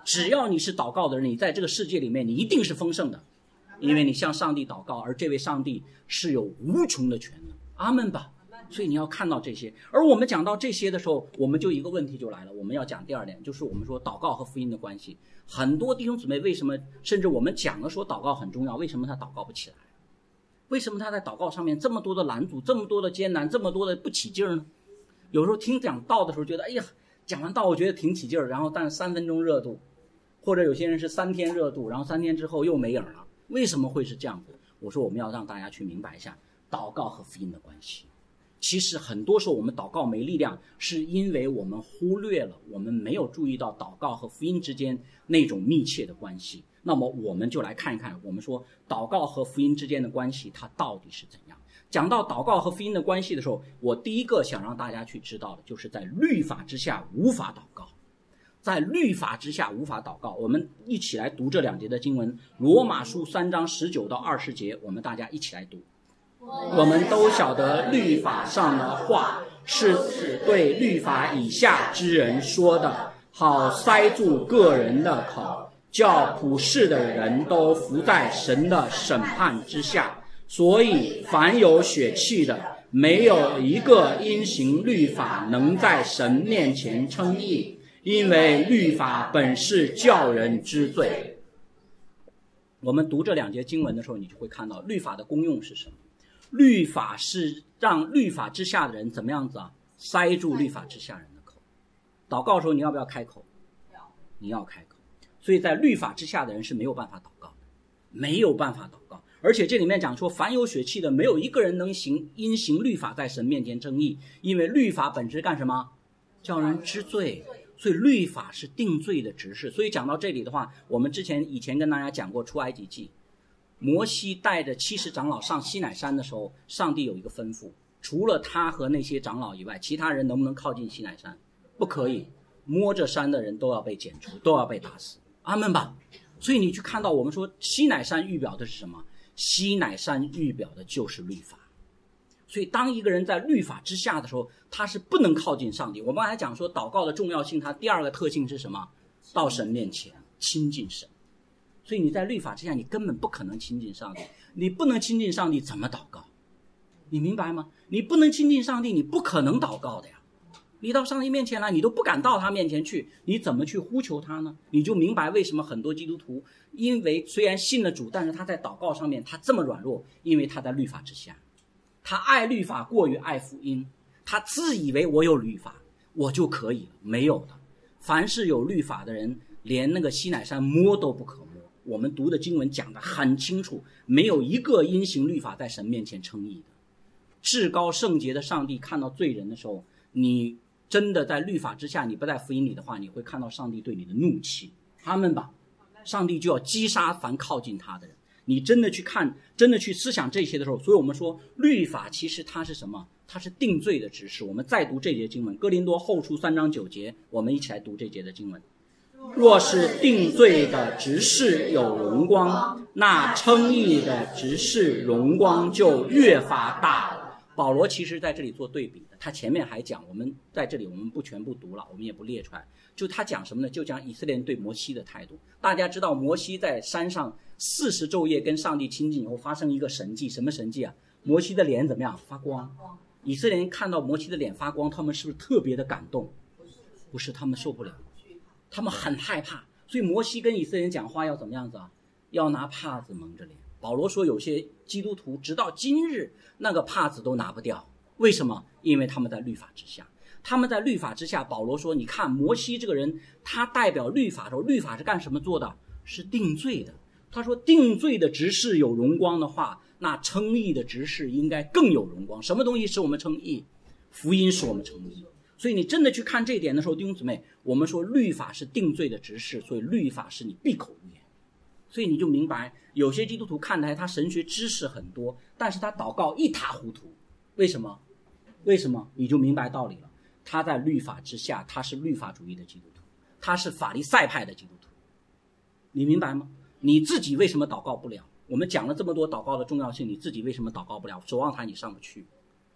只要你是祷告的人，你在这个世界里面你一定是丰盛的，因为你向上帝祷告，而这位上帝是有无穷的权能。阿们吧。所以你要看到这些，而我们讲到这些的时候，我们就一个问题就来了，我们要讲第二点，就是我们说祷告和福音的关系。很多弟兄姊妹为什么，甚至我们讲了说祷告很重要，为什么他祷告不起来？为什么他在祷告上面这么多的拦阻，这么多的艰难，这么多的不起劲儿呢？有时候听讲道的时候觉得，哎呀，讲完道我觉得挺起劲儿，然后但三分钟热度，或者有些人是三天热度，然后三天之后又没影了。为什么会是这样子？我说我们要让大家去明白一下祷告和福音的关系。其实很多时候我们祷告没力量，是因为我们忽略了，我们没有注意到祷告和福音之间那种密切的关系。那么我们就来看一看，我们说祷告和福音之间的关系它到底是怎样。讲到祷告和福音的关系的时候，我第一个想让大家去知道的就是在律法之下无法祷告。在律法之下无法祷告，我们一起来读这两节的经文，罗马书三章十九到二十节，我们大家一起来读。我们都晓得律法上的话是指对律法以下之人说的，好塞住个人的口，叫普世的人都服在神的审判之下。所以凡有血气的，没有一个因行律法能在神面前称义，因为律法本是叫人知罪。我们读这两节经文的时候，你就会看到律法的功用是什么。律法是让律法之下的人怎么样子啊？塞住律法之下人的口。祷告的时候你要不要开口？你要开口。所以在律法之下的人是没有办法祷告的，没有办法祷告。而且这里面讲说，凡有血气的，没有一个人能行因行律法在神面前称义，因为律法本质干什么？叫人知罪。所以律法是定罪的执事。所以讲到这里的话，我们之前以前跟大家讲过出埃及记，摩西带着七十长老上西乃山的时候，上帝有一个吩咐，除了他和那些长老以外，其他人能不能靠近西乃山？不可以，摸着山的人都要被剪除，都要被打死。阿们吧。所以你去看到我们说西乃山预表的是什么？西乃山预表的就是律法。所以当一个人在律法之下的时候，他是不能靠近上帝。我们还讲说祷告的重要性，它第二个特性是什么？到神面前亲近神。所以你在律法之下，你根本不可能亲近上帝。你不能亲近上帝，怎么祷告？你明白吗？你不能亲近上帝，你不可能祷告的呀。你到上帝面前来，你都不敢到他面前去，你怎么去呼求他呢？你就明白为什么很多基督徒，因为虽然信了主，但是他在祷告上面他这么软弱，因为他在律法之下，他爱律法过于爱福音，他自以为我有律法我就可以了，没有的。凡是有律法的人，连那个西乃山摸都不可摸。我们读的经文讲得很清楚，没有一个因行律法在神面前称义的。至高圣洁的上帝看到罪人的时候，你真的在律法之下，你不在福音里的话，你会看到上帝对你的怒气。阿们吧。上帝就要击杀凡靠近他的人。你真的去看，真的去思想这些的时候，所以我们说律法其实它是什么？它是定罪的指示。我们再读这节经文，哥林多后书三章九节，我们一起来读这节的经文。若是定罪的执事有荣光，那称义的执事荣光就越发大了。保罗其实在这里做对比的，他前面还讲，我们在这里我们不全部读了，我们也不列出来，就他讲什么呢？就讲以色列人对摩西的态度。大家知道摩西在山上四十昼夜跟上帝亲近以后发生一个神迹，什么神迹啊？摩西的脸怎么样？发光。以色列人看到摩西的脸发光，他们是不是特别的感动？不是，他们受不了，他们很害怕。所以摩西跟以色列人讲话要怎么样子啊？要拿帕子蒙着脸。保罗说有些基督徒直到今日那个帕子都拿不掉。为什么？因为他们在律法之下。他们在律法之下，保罗说你看摩西这个人，他代表律法的时候，律法是干什么做的？是定罪的。他说定罪的执事有荣光的话，那称义的执事应该更有荣光。什么东西使我们称义？福音使我们称义。所以你真的去看这一点的时候，弟兄姊妹，我们说律法是定罪的执事，所以律法是你闭口无言。所以你就明白，有些基督徒看来他神学知识很多，但是他祷告一塌糊涂。为什么？为什么？你就明白道理了。他在律法之下，他是律法主义的基督徒，他是法利赛派的基督徒。你明白吗？你自己为什么祷告不了？我们讲了这么多祷告的重要性，你自己为什么祷告不了？守望台你上不去，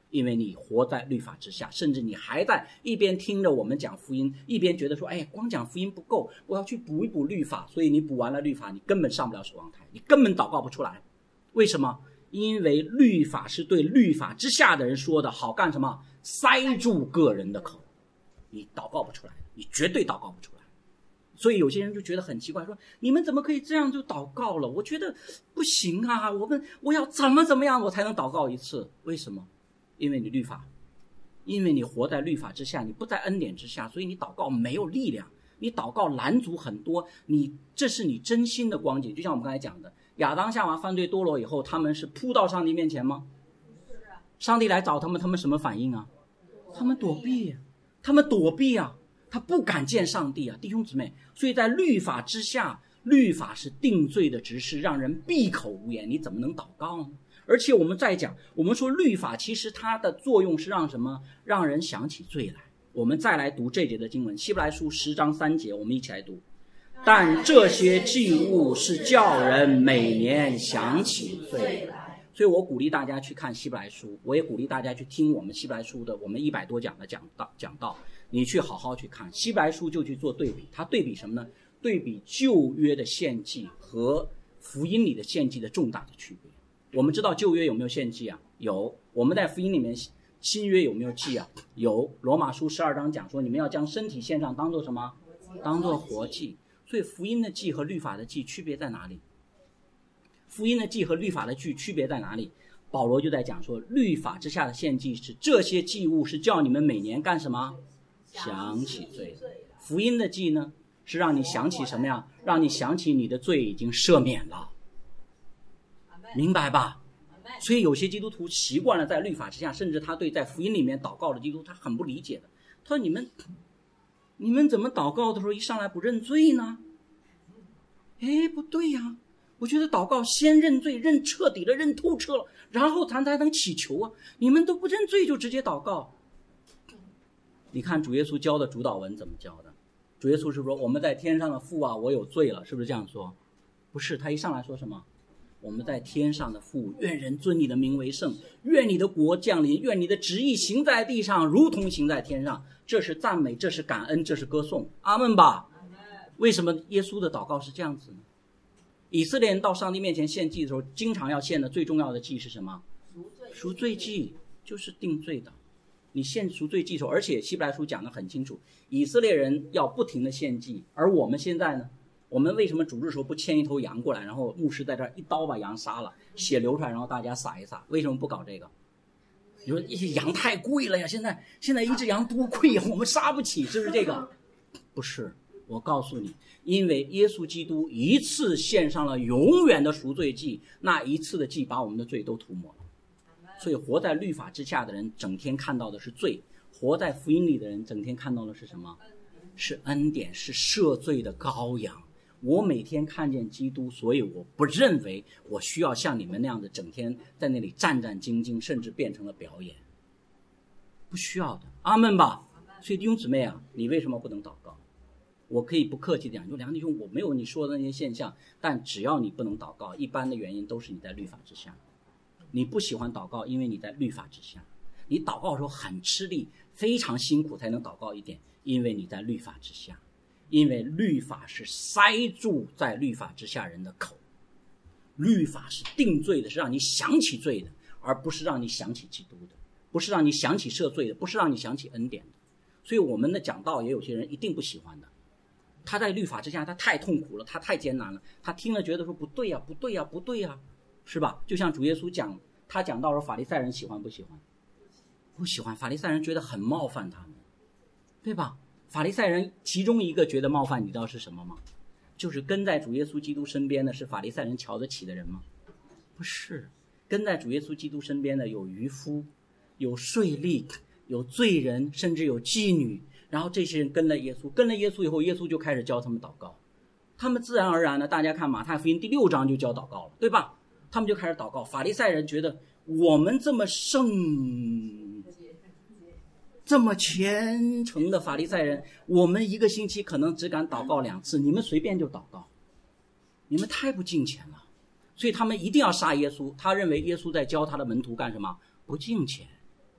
因为你活在律法之下，甚至你还在一边听着我们讲福音，一边觉得说，哎，光讲福音不够，我要去补一补律法，所以你补完了律法，你根本上不了守望台，你根本祷告不出来。为什么？因为律法是对律法之下的人说的，好干什么？塞住个人的口，你祷告不出来，你绝对祷告不出来。所以有些人就觉得很奇怪，说你们怎么可以这样就祷告了？我觉得不行啊，我们我要怎么怎么样我才能祷告一次？为什么？因为你律法，因为你活在律法之下，你不在恩典之下，所以你祷告没有力量，你祷告拦阻很多，你这是你真心的光景。就像我们刚才讲的，亚当夏娃犯罪堕落以后，他们是扑到上帝面前吗？上帝来找他们，他们什么反应啊？他们躲避，他们躲避啊，他不敢见上帝啊，弟兄姊妹。所以在律法之下，律法是定罪的执事，让人闭口无言，你怎么能祷告呢？而且我们再讲，我们说律法其实它的作用是让什么？让人想起罪来。我们再来读这节的经文，希伯来书十章三节，我们一起来读。但这些祭物是叫人每年想起罪来。所以我鼓励大家去看希伯来书，我也鼓励大家去听我们希伯来书的我们一百多讲的讲道讲道，你去好好去看希伯来书，就去做对比。它对比什么呢？对比旧约的献祭和福音里的献祭的重大的区别。我们知道旧约有没有献祭啊？有。我们在福音里面新约有没有祭啊？有。罗马书十二章讲说，你们要将身体献上当做什么？当做活祭。所以福音的祭和律法的祭区别在哪里？福音的祭和律法的祭区别在哪里？保罗就在讲说，律法之下的献祭是这些祭物是叫你们每年干什么？想起罪。福音的祭呢，是让你想起什么呀？让你想起你的罪已经赦免了，明白吧？所以有些基督徒习惯了在律法之下，甚至他对在福音里面祷告的基督徒他很不理解的。他说你们你们怎么祷告的时候一上来不认罪呢？哎，不对呀，我觉得祷告先认罪，认彻底了，认透彻了，然后咱才能祈求啊。你们都不认罪就直接祷告。你看主耶稣教的主祷文怎么教的？主耶稣是说，我们在天上的父啊，我有罪了，是不是这样说？不是，他一上来说什么？我们在天上的父，愿人尊你的名为圣，愿你的国降临，愿你的旨意行在地上如同行在天上。这是赞美，这是感恩，这是歌颂。阿们吧。为什么耶稣的祷告是这样子呢？以色列人到上帝面前献祭的时候，经常要献的最重要的祭是什么？赎罪祭，就是定罪的。你献赎罪祭的时候，而且希伯来书讲得很清楚，以色列人要不停的献祭，而我们现在呢，我们为什么主日时候不牵一头羊过来，然后牧师在这儿一刀把羊杀了，血流出来，然后大家撒一撒？为什么不搞这个？你说一些羊太贵了呀，现在现在一只羊多贵呀，我们杀不起，是不是这个？不是，我告诉你，因为耶稣基督一次献上了永远的赎罪祭，那一次的祭把我们的罪都涂抹了。所以活在律法之下的人整天看到的是罪，活在福音里的人整天看到的是什么？是恩典，是赦罪的羔羊。我每天看见基督，所以我不认为我需要像你们那样的整天在那里战战兢兢，甚至变成了表演，不需要的。阿们吧。所以弟兄姊妹啊，你为什么不能祷告？我可以不客气地讲，就梁弟兄，我没有你说的那些现象，但只要你不能祷告，一般的原因都是你在律法之下。你不喜欢祷告，因为你在律法之下。你祷告的时候很吃力，非常辛苦才能祷告一点，因为你在律法之下。因为律法是塞住在律法之下人的口，律法是定罪的，是让你想起罪的，而不是让你想起基督的，不是让你想起赦罪的，不是让你想起恩典的。所以我们的讲道也有些人一定不喜欢的，他在律法之下他太痛苦了，他太艰难了，他听了觉得说不对呀、啊、不对呀、啊、不对呀、啊，是吧？就像主耶稣讲，他讲到说法利赛人喜欢不喜欢？不喜欢。法利赛人觉得很冒犯他们，对吧？法利赛人其中一个觉得冒犯，你知道是什么吗？就是跟在主耶稣基督身边的是法利赛人瞧得起的人吗？不是，跟在主耶稣基督身边的有渔夫，有税吏，有罪人，甚至有妓女。然后这些人跟了耶稣，跟了耶稣以后，耶稣就开始教他们祷告。他们自然而然的，大家看马太福音第六章就教祷告了，对吧？他们就开始祷告。法利赛人觉得我们这么圣，这么虔诚的法利赛人，我们一个星期可能只敢祷告两次，你们随便就祷告，你们太不敬虔了。所以他们一定要杀耶稣，他认为耶稣在教他的门徒干什么？不敬虔。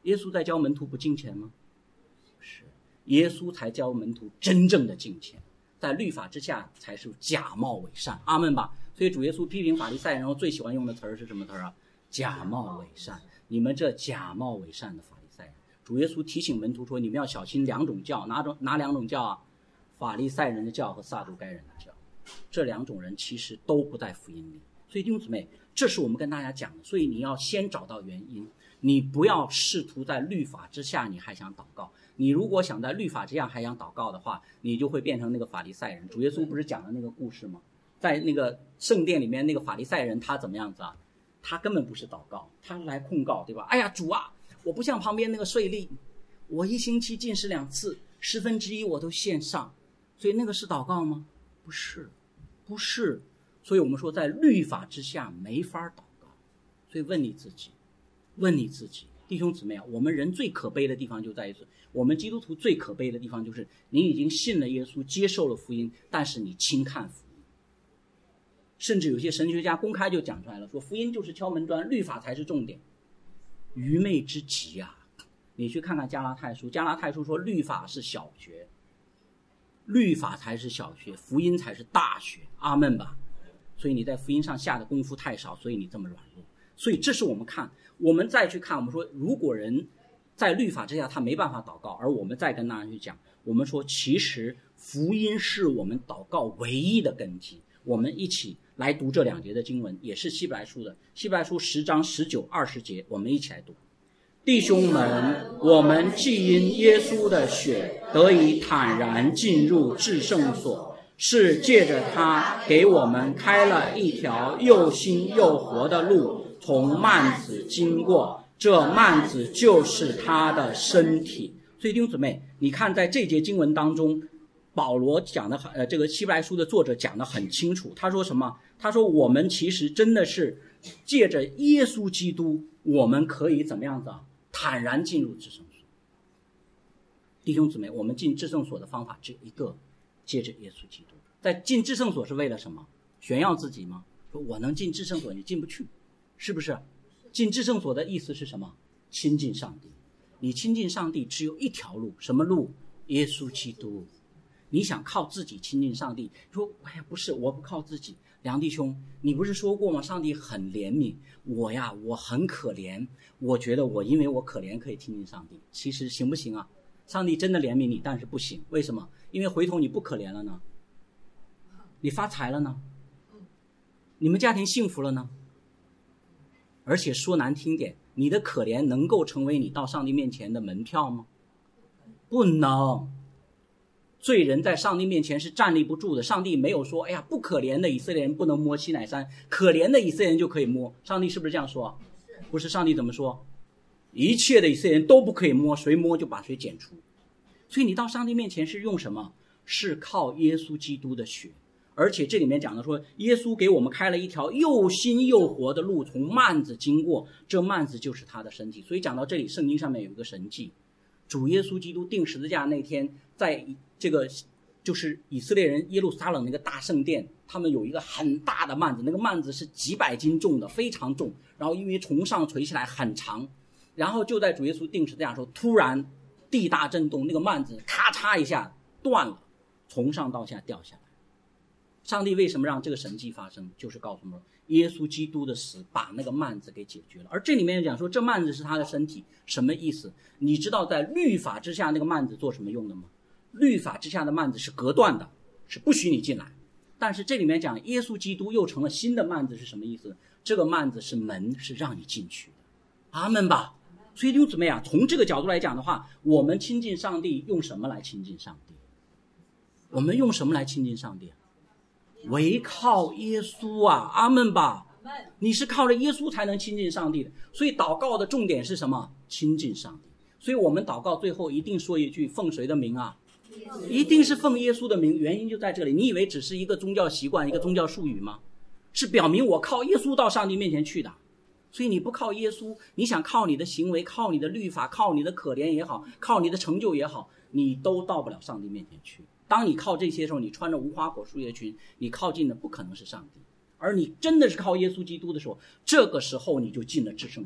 耶稣在教门徒不敬虔吗？是，耶稣才教门徒真正的敬虔，在律法之下才是假冒伪善。阿们吧。所以主耶稣批评法利赛人，然后最喜欢用的词儿是什么词儿啊？假冒伪善。你们这假冒伪善的法利赛人，主耶稣提醒门徒说，你们要小心两种教，哪种哪两种教啊？法利赛人的教和撒都该人的教，这两种人其实都不在福音里。所以弟兄姊妹，这是我们跟大家讲的。所以你要先找到原因，你不要试图在律法之下你还想祷告。你如果想在律法之下还想祷告的话，你就会变成那个法利赛人。主耶稣不是讲了那个故事吗？在那个圣殿里面，那个法利赛人他怎么样子啊？他根本不是祷告，他来控告，对吧？哎呀，主啊，我不像旁边那个税吏，我一星期进食两次，十分之一我都献上，所以那个是祷告吗？不是，不是。所以我们说在律法之下没法祷告。所以问你自己，问你自己，弟兄姊妹啊，我们人最可悲的地方就在于此，我们基督徒最可悲的地方就是你已经信了耶稣，接受了福音，但是你轻看福音。甚至有些神学家公开就讲出来了，说福音就是敲门砖，律法才是重点。愚昧之极啊！你去看看加拉太书，加拉太书说律法是小学，律法才是小学，福音才是大学。阿们吧。所以你在福音上下的功夫太少，所以你这么软弱。所以这是我们看，我们再去看，我们说如果人在律法之下他没办法祷告，而我们再跟大家去讲，我们说其实福音是我们祷告唯一的根基。我们一起来读这两节的经文，也是希伯来书的，希伯来书十章十九二十节，我们一起来读。弟兄们，我们既因耶稣的血得以坦然进入至圣所，是借着他给我们开了一条又新又活的路，从幔子经过，这幔子就是他的身体。所以弟兄姊妹，你看在这节经文当中，保罗讲的呃，这个希伯来书的作者讲得很清楚。他说什么？他说我们其实真的是借着耶稣基督，我们可以怎么样子啊？坦然进入至圣所。弟兄姊妹，我们进至圣所的方法只有一个，借着耶稣基督。在进至圣所是为了什么？炫耀自己吗？说我能进至圣所，你进不去，是不是？进至圣所的意思是什么？亲近上帝。你亲近上帝只有一条路，什么路？耶稣基督。你想靠自己亲近上帝，说哎呀不是，我不靠自己。梁弟兄，你不是说过吗？上帝很怜悯我呀，我很可怜，我觉得我因为我可怜可以亲近上帝。其实行不行啊？上帝真的怜悯你，但是不行。为什么？因为回头你不可怜了呢，你发财了呢，你们家庭幸福了呢。而且说难听点，你的可怜能够成为你到上帝面前的门票吗？不能。罪人在上帝面前是站立不住的。上帝没有说哎呀不可怜的以色列人不能摸西乃山，可怜的以色列人就可以摸。上帝是不是这样说？不是。上帝怎么说？一切的以色列人都不可以摸，谁摸就把谁剪除。所以你到上帝面前是用什么？是靠耶稣基督的血。而且这里面讲的说，耶稣给我们开了一条又新又活的路，从幔子经过，这幔子就是他的身体。所以讲到这里，圣经上面有一个神迹，主耶稣基督钉十字架那天，在这个就是以色列人耶路撒冷那个大圣殿，他们有一个很大的幔子，那个幔子是几百斤重的，非常重，然后因为从上垂起来很长，然后就在主耶稣钉十字架的时候，突然地大震动，那个幔子咔嚓一下断了，从上到下掉下来。上帝为什么让这个神迹发生？就是告诉我们耶稣基督的死把那个幔子给解决了。而这里面讲说这幔子是他的身体，什么意思？你知道在律法之下那个幔子做什么用的吗？律法之下的幔子是隔断的，是不许你进来。但是这里面讲耶稣基督又成了新的幔子，是什么意思？这个幔子是门，是让你进去的。阿们吧。所以弟兄姊妹啊，从这个角度来讲的话，我们亲近上帝用什么来亲近上帝？我们用什么来亲近上帝？唯靠耶稣啊。阿们吧。你是靠着耶稣才能亲近上帝的。所以祷告的重点是什么？亲近上帝。所以我们祷告最后一定说一句奉谁的名啊？一定是奉耶稣的名。原因就在这里。你以为只是一个宗教习惯，一个宗教术语吗？是表明我靠耶稣到上帝面前去的。所以你不靠耶稣，你想靠你的行为，靠你的律法，靠你的可怜也好，靠你的成就也好，你都到不了上帝面前去。当你靠这些时候，你穿着无花果树叶裙，你靠近的不可能是上帝。而你真的是靠耶稣基督的时候，这个时候你就进了至圣所。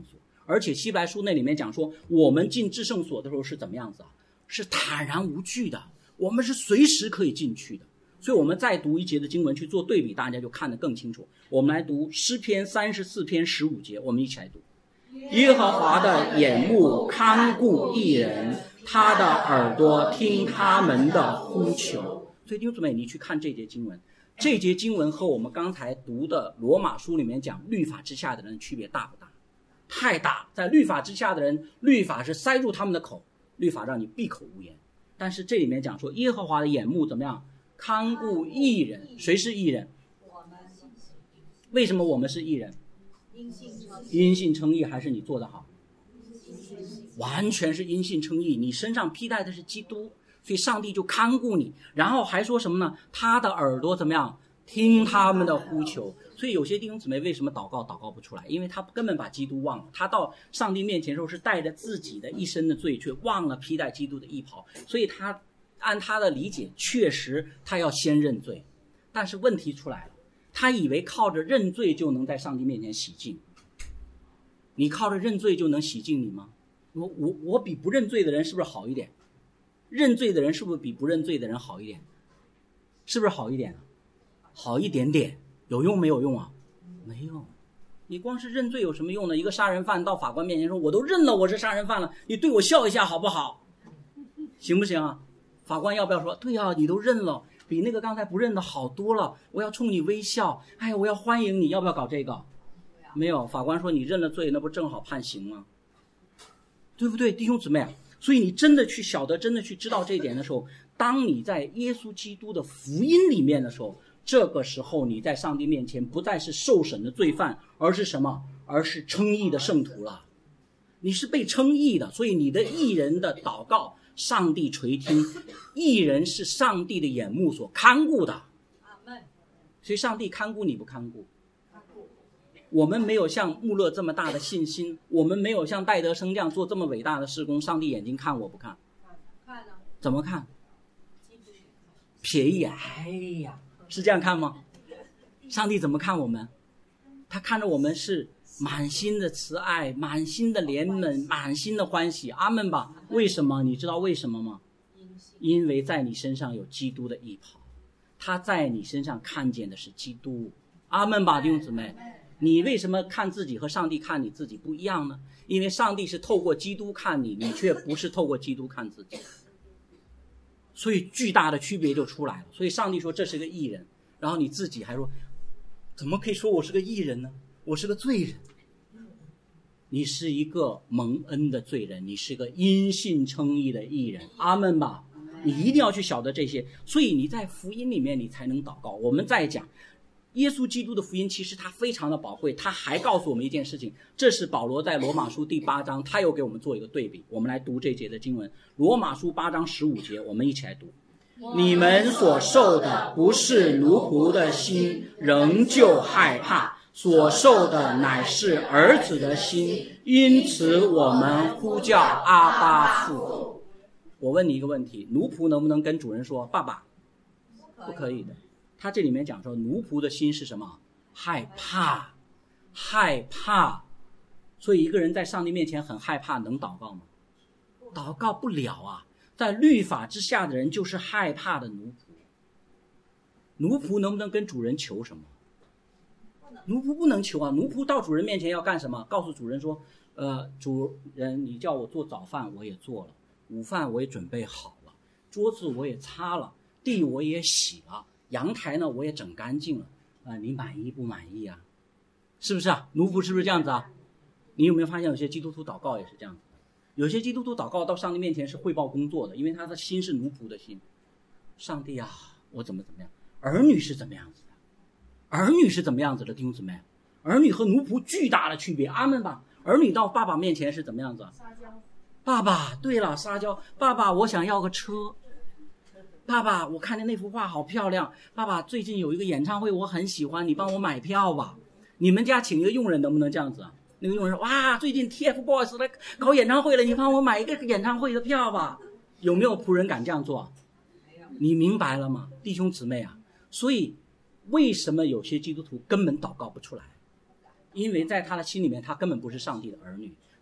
而且希伯来书那里面讲说，我们进至圣所的时候是怎么样子啊？是坦然无惧的，我们是随时可以进去的。所以我们再读一节的经文去做对比，大家就看得更清楚。我们来读诗篇三十四篇十五节，我们一起来读。耶和华的眼目看顾义人，他的耳朵听他们的呼求。所以弟兄姊妹，你去看这节经文，这节经文和我们刚才读的罗马书里面讲律法之下的人区别大不大？太大。在律法之下的人，律法是塞住他们的口，律法让你闭口无言。但是这里面讲说耶和华的眼目怎么样？看顾义人。谁是义人？为什么我们是义人？因信称义。还是你做得好？完全是因信称义，你身上披戴的是基督，所以上帝就看顾你。然后还说什么呢？他的耳朵怎么样？听他们的呼求。所以有些弟兄姊妹为什么祷告祷告不出来？因为他根本把基督忘了。他到上帝面前的时候是带着自己的一身的罪，却忘了披戴基督的衣袍。所以他按他的理解，确实他要先认罪。但是问题出来了，他以为靠着认罪就能在上帝面前洗净。你靠着认罪就能洗净你吗？我我我比不认罪的人是不是好一点？认罪的人是不是比不认罪的人好一点？是不是好一点？好一点点。有用没有用啊？没用。你光是认罪有什么用呢？一个杀人犯到法官面前说，我都认了我是杀人犯了，你对我笑一下好不好？行不行啊？法官要不要说，对啊，你都认了，比那个刚才不认的好多了，我要冲你微笑，哎，我要欢迎你，要不要搞这个？没有。法官说你认了罪，那不正好判刑吗？对不对，弟兄姊妹？所以你真的去晓得，真的去知道这一点的时候，当你在耶稣基督的福音里面的时候，这个时候你在上帝面前不再是受审的罪犯，而是什么？而是称义的圣徒了。你是被称义的，所以你的义人的祷告上帝垂听，义人是上帝的眼目所看顾的。所以上帝看顾你不看顾？我们没有像穆勒这么大的信心，我们没有像戴德生这样做这么伟大的事工，上帝眼睛看我不看？看啊。怎么看？瞥一眼，哎呀，是这样看吗？上帝怎么看我们？他看着我们是满心的慈爱，满心的怜悯，满心的欢喜。阿们吧。为什么？你知道为什么吗？因为在你身上有基督的义袍，他在你身上看见的是基督。阿们吧，弟兄姊妹。你为什么看自己和上帝看你自己不一样呢？因为上帝是透过基督看你，你却不是透过基督看自己，所以巨大的区别就出来了。所以上帝说这是个义人，然后你自己还说，怎么可以说我是个义人呢？我是个罪人。你是一个蒙恩的罪人，你是个因信称义的义人。阿们吧。你一定要去晓得这些，所以你在福音里面你才能祷告。我们再讲耶稣基督的福音，其实它非常的宝贵。他还告诉我们一件事情，这是保罗在罗马书第八章，他又给我们做一个对比。我们来读这节的经文，罗马书八章十五节，我们一起来读。你们所受的不是奴仆的心，仍旧害怕，所受的乃是儿子的心，因此我们呼叫阿爸父。我问你一个问题，奴仆能不能跟主人说爸爸？不可以的。他这里面讲说奴仆的心是什么？害怕，害怕。所以一个人在上帝面前很害怕，能祷告吗？祷告不了啊。在律法之下的人就是害怕的奴仆。奴仆能不能跟主人求什么？奴仆不能求啊。奴仆到主人面前要干什么？告诉主人说，呃，主人你叫我做早饭我也做了，午饭我也准备好了，桌子我也擦了，地我也洗了，阳台呢我也整干净了，啊、呃，你满意不满意啊？是不是啊？奴仆是不是这样子啊？你有没有发现有些基督徒祷告也是这样子的？有些基督徒祷告到上帝面前是汇报工作的，因为他的心是奴仆的心。上帝啊，我怎么怎么样？儿女是怎么样子的？儿女是怎么样子的？弟兄姊妹，儿女和奴仆巨大的区别。阿们吧。儿女到爸爸面前是怎么样子？撒娇。爸爸，对了，撒娇。爸爸，我想要个车。爸爸，我看见那幅画好漂亮。爸爸，最近有一个演唱会我很喜欢，你帮我买票吧。你们家请一个佣人能不能这样子啊？那个佣人说，哇，最近 T F Boys 来搞演唱会了，你帮我买一个演唱会的票吧。有没有仆人敢这样做？你明白了吗，弟兄姊妹啊？所以为什么有些基督徒根本祷告不出来？因为在他的心里面，他根本不是上帝的儿女，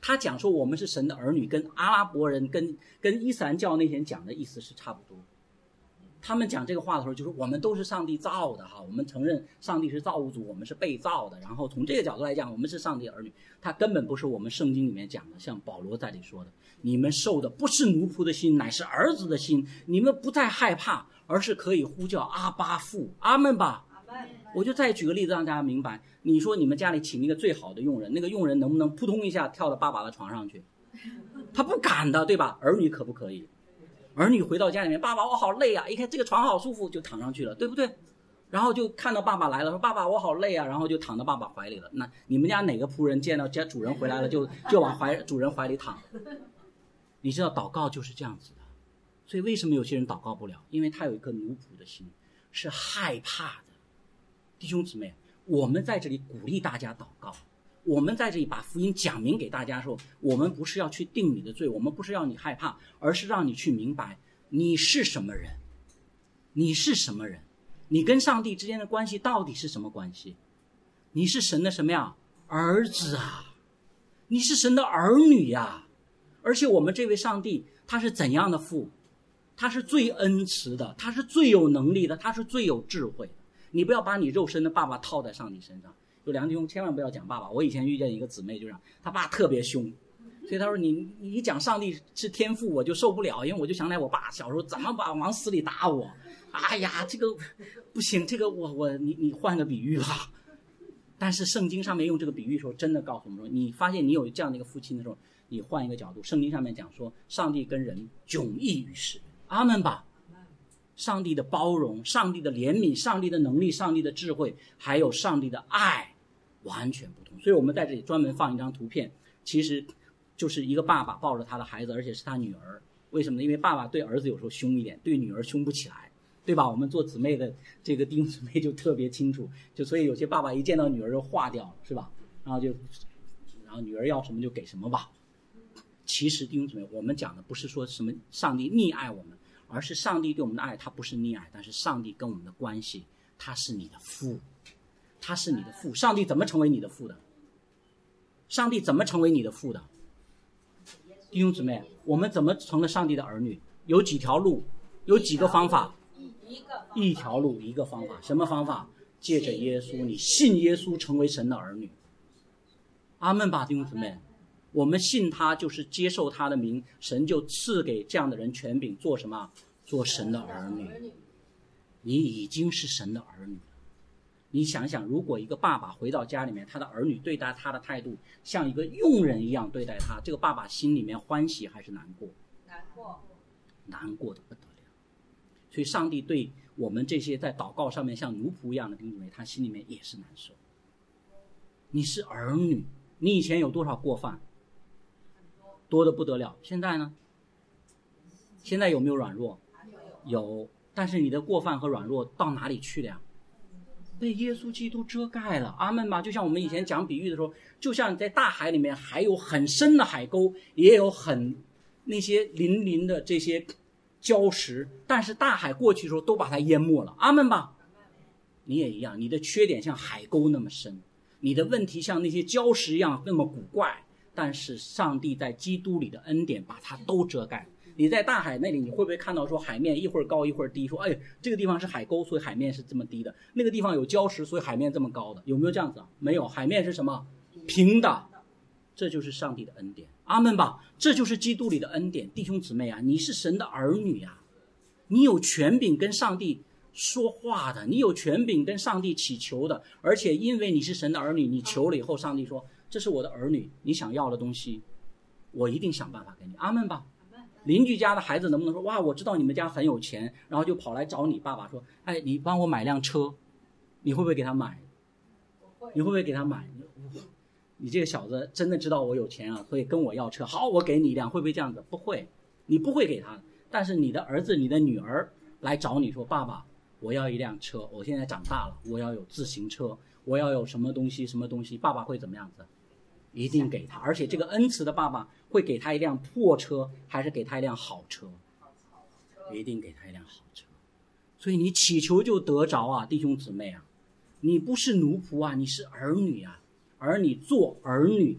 他讲说我们是神的儿女，跟阿拉伯人跟跟伊斯兰教那些人讲的意思是差不多。他们讲这个话的时候，就是我们都是上帝造的哈，我们承认上帝是造物主，我们是被造的。然后从这个角度来讲，我们是上帝的儿女。他根本不是我们圣经里面讲的，像保罗在这里说的，你们受的不是奴仆的心，乃是儿子的心。你们不再害怕，而是可以呼叫阿爸父。阿们吧。我就再举个例子让大家明白。你说你们家里请一个最好的佣人，那个佣人能不能扑通一下跳到爸爸的床上去？他不敢的，对吧？儿女可不可以？儿女回到家里面，爸爸我好累啊，一看这个床好舒服就躺上去了，对不对？然后就看到爸爸来了，说爸爸我好累啊，然后就躺到爸爸怀里了。那你们家哪个仆人见到家主人回来了就就往怀主人怀里躺？你知道祷告就是这样子的。所以为什么有些人祷告不了？因为他有一颗奴仆的心，是害怕的。弟兄姊妹，我们在这里鼓励大家祷告，我们在这里把福音讲明给大家说，我们不是要去定你的罪，我们不是要你害怕，而是让你去明白你是什么人，你是什么人，你跟上帝之间的关系到底是什么关系？你是神的什么呀？儿子啊，你是神的儿女呀。而且我们这位上帝他是怎样的父？他是最恩慈的，他是最有能力的，他是最有智慧的。你不要把你肉身的爸爸套在上帝身上。有两弟兄千万不要讲爸爸。我以前遇见一个姊妹，就这样，他爸特别凶，所以他说你你一讲上帝是天父我就受不了，因为我就想起来我爸小时候怎么把往死里打我。哎呀，这个不行，这个我我你你换个比喻吧。但是圣经上面用这个比喻的时候，真的告诉我们说，你发现你有这样的一个父亲的时候，你换一个角度，圣经上面讲说，上帝跟人迥异于世人。阿们吧。上帝的包容，上帝的怜悯，上帝的能力，上帝的智慧，还有上帝的爱，完全不同。所以我们在这里专门放一张图片，其实就是一个爸爸抱着他的孩子，而且是他女儿。为什么呢？因为爸爸对儿子有时候凶一点，对女儿凶不起来，对吧？我们做姊妹的这个弟兄姊妹就特别清楚，就所以有些爸爸一见到女儿就化掉了，是吧？然后就然后女儿要什么就给什么吧。其实弟兄姊妹，我们讲的不是说什么上帝溺爱我们，而是上帝对我们的爱，他不是溺爱，但是上帝跟我们的关系，他是你的父，他是你的父。上帝怎么成为你的父的？上帝怎么成为你的父的？弟兄姊妹，我们怎么成了上帝的儿女？有几条路，有几个方法？一条路，一个方法。什么方法？借着耶稣，你信耶稣成为神的儿女。阿们吧，弟兄姊妹。我们信他就是接受他的名，神就赐给这样的人权柄做什么？做神的儿女。你已经是神的儿女了。你想想，如果一个爸爸回到家里面，他的儿女对待他的态度像一个佣人一样对待他，这个爸爸心里面欢喜还是难过？ 难过， 难过的不得了。所以上帝对我们这些在祷告上面像奴仆一样的弟兄姊妹，他心里面也是难受。你是儿女，你以前有多少过犯？多的不得了。现在呢？现在有没有软弱？有。但是你的过犯和软弱到哪里去了呀？被耶稣基督遮盖了。阿们吧。就像我们以前讲比喻的时候，就像在大海里面还有很深的海沟，也有很那些粼粼的这些礁石，但是大海过去的时候都把它淹没了。阿们吧。你也一样，你的缺点像海沟那么深，你的问题像那些礁石一样那么古怪，但是上帝在基督里的恩典把它都遮盖。你在大海那里，你会不会看到说海面一会儿高一会儿低，说哎，这个地方是海沟，所以海面是这么低的，那个地方有礁石，所以海面这么高的？有没有这样子啊？没有，海面是什么？平的。这就是上帝的恩典。阿们吧。这就是基督里的恩典。弟兄姊妹啊，你是神的儿女啊，你有权柄跟上帝说话的，你有权柄跟上帝祈求的，而且因为你是神的儿女，你求了以后，上帝说这是我的儿女，你想要的东西我一定想办法给你。阿们吧。邻居家的孩子能不能说哇，我知道你们家很有钱，然后就跑来找你爸爸说，哎，你帮我买辆车，你会不会给他买？你会不会给他买？你这个小子真的知道我有钱啊，所以跟我要车，好，我给你一辆。会不会这样子？不会，你不会给他。但是你的儿子你的女儿来找你说，爸爸我要一辆车，我现在长大了，我要有自行车，我要有什么东西什么东西，爸爸会怎么样子？一定给他。而且这个恩慈的爸爸会给他一辆破车还是给他一辆好车？一定给他一辆好车。所以你祈求就得着啊，弟兄姊妹啊，你不是奴仆啊，你是儿女啊。而你做儿女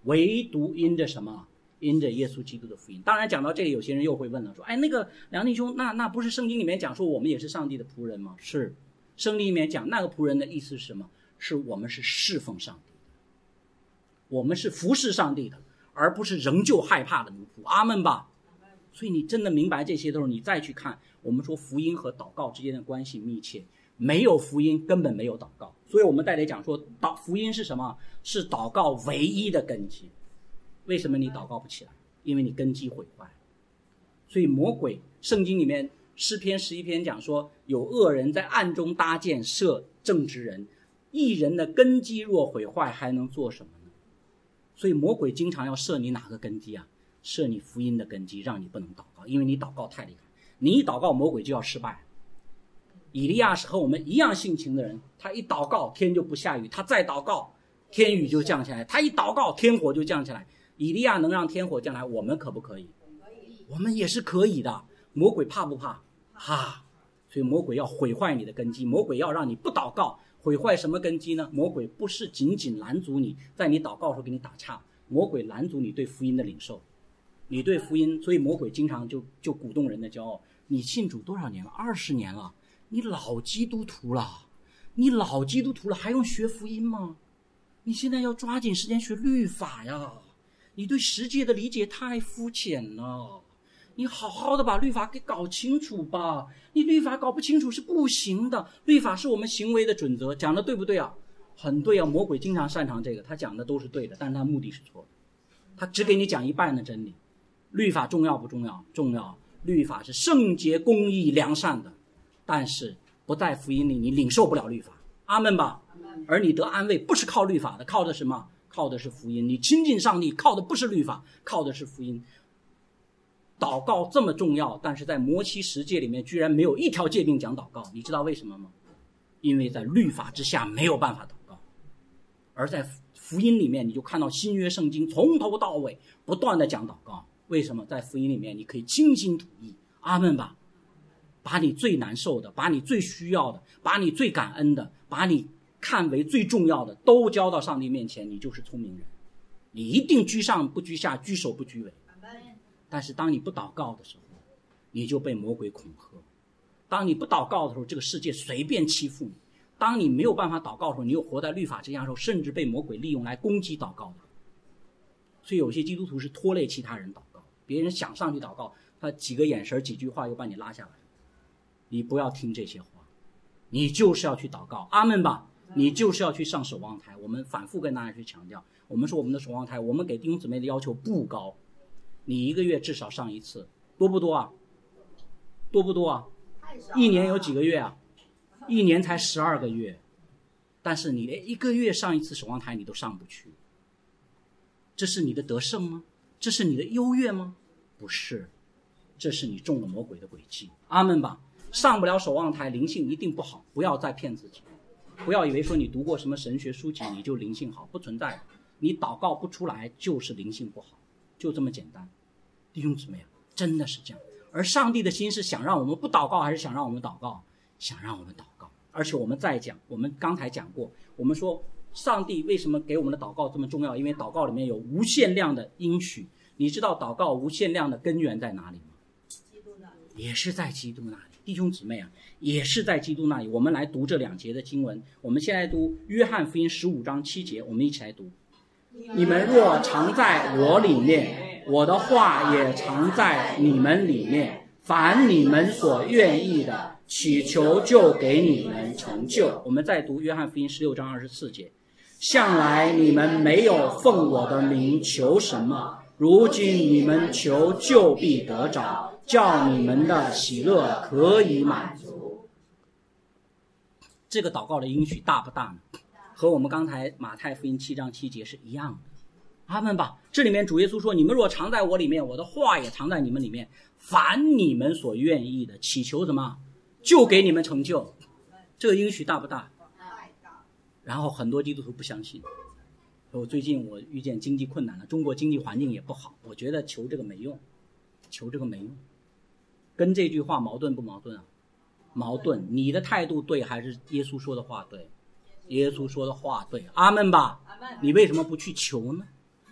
唯独因着什么？因着耶稣基督的福音。当然讲到这里，有些人又会问了，说哎，那个梁弟兄，那那不是圣经里面讲说我们也是上帝的仆人吗？是，圣经里面讲那个仆人的意思是什么？是我们是侍奉上帝的，我们是服侍上帝的，而不是仍旧害怕的奴仆。阿们吧。所以你真的明白这些的时候，你再去看我们说福音和祷告之间的关系密切，没有福音根本没有祷告。所以我们再来讲说祷福音是什么？是祷告唯一的根基。为什么你祷告不起来？因为你根基毁坏。所以魔鬼，圣经里面诗篇十一篇讲说，有恶人在暗中搭箭射正直人，义人的根基若毁坏，还能做什么呢？所以魔鬼经常要射你哪个根基啊？射你福音的根基，让你不能祷告，因为你祷告太厉害，你一祷告魔鬼就要失败。以利亚是和我们一样性情的人，他一祷告天就不下雨，他再祷告天雨就降下来，他一祷告天火就降下来。以利亚能让天火降来，我们可不可以？我们也是可以的。魔鬼怕不怕？怕。所以魔鬼要毁坏你的根基，魔鬼要让你不祷告。毁坏什么根基呢？魔鬼不是仅仅拦阻你在你祷告的时候给你打岔，魔鬼拦阻你对福音的领受。你对福音，所以魔鬼经常就就鼓动人的骄傲。你信主多少年了？二十年了，你老基督徒了，你老基督徒了，还用学福音吗？你现在要抓紧时间学律法呀！你对世界的理解太肤浅了，你好好的把律法给搞清楚吧。你律法搞不清楚是不行的，律法是我们行为的准则。讲的对不对啊？很对啊，魔鬼经常擅长这个，他讲的都是对的，但是他目的是错的，他只给你讲一半的真理。律法重要不重要？重要。律法是圣洁、公义、良善的，但是不在福音里，你领受不了律法。阿们吧。而你得安慰不是靠律法的，靠的什么？靠的是福音。你亲近上帝靠的不是律法，靠的是福音。祷告这么重要，但是在摩西十诫里面居然没有一条诫命讲祷告，你知道为什么吗？因为在律法之下没有办法祷告。而在福音里面，你就看到新约圣经从头到尾不断的讲祷告。为什么？在福音里面你可以倾心吐意。阿们吧。把你最难受的，把你最需要的，把你最感恩的，把你看为最重要的都交到上帝面前，你就是聪明人。你一定居上不居下，居首不居尾。但是当你不祷告的时候，你就被魔鬼恐吓。当你不祷告的时候，这个世界随便欺负你。当你没有办法祷告的时候，你又活在律法之下的时候，甚至被魔鬼利用来攻击祷告的。所以有些基督徒是拖累其他人祷告，别人想上去祷告，他几个眼神几句话又把你拉下来。你不要听这些话，你就是要去祷告。阿们吧。你就是要去上守望台。我们反复跟大家去强调，我们说我们的守望台，我们给弟兄姊妹的要求不高，你一个月至少上一次，多不多啊？多不多啊？一年有几个月啊？一年才十二个月，但是你连一个月上一次守望台你都上不去，这是你的得胜吗？这是你的优越吗？不是，这是你中了魔鬼的诡计。阿们吧。上不了守望台，灵性一定不好，不要再骗自己。不要以为说你读过什么神学书籍你就灵性好，不存在的。你祷告不出来就是灵性不好，就这么简单。弟兄姊妹，真的是这样。而上帝的心是想让我们不祷告，还是想让我们祷告？想让我们祷告。而且我们再讲，我们刚才讲过，我们说上帝为什么给我们的祷告这么重要？因为祷告里面有无限量的应许。你知道祷告无限量的根源在哪里吗？基督那里。也是在基督那里。弟兄姊妹啊，也是在基督那里。我们来读这两节的经文。我们现在读约翰福音十五章七节，我们一起来读。你们若常在我里面，我的话也常在你们里面，凡你们所愿意的，祈求就给你们成就。我们再读约翰福音十六章二十四节。向来你们没有奉我的名求什么，如今你们求就必得着，叫你们的喜乐可以满足。这个祷告的应许大不大呢？和我们刚才马太福音七章七节是一样的。阿们吧。这里面主耶稣说，你们若常在我里面，我的话也常在你们里面，凡你们所愿意的，祈求什么就给你们成就。这个应许大不大？然后很多基督徒不相信。我最近我遇见经济困难了，中国经济环境也不好，我觉得求这个没用，求这个没用。跟这句话矛盾不矛盾啊？矛盾。你的态度对还是耶稣说的话对？耶稣说的话对。阿们吧。你为什么不去求呢？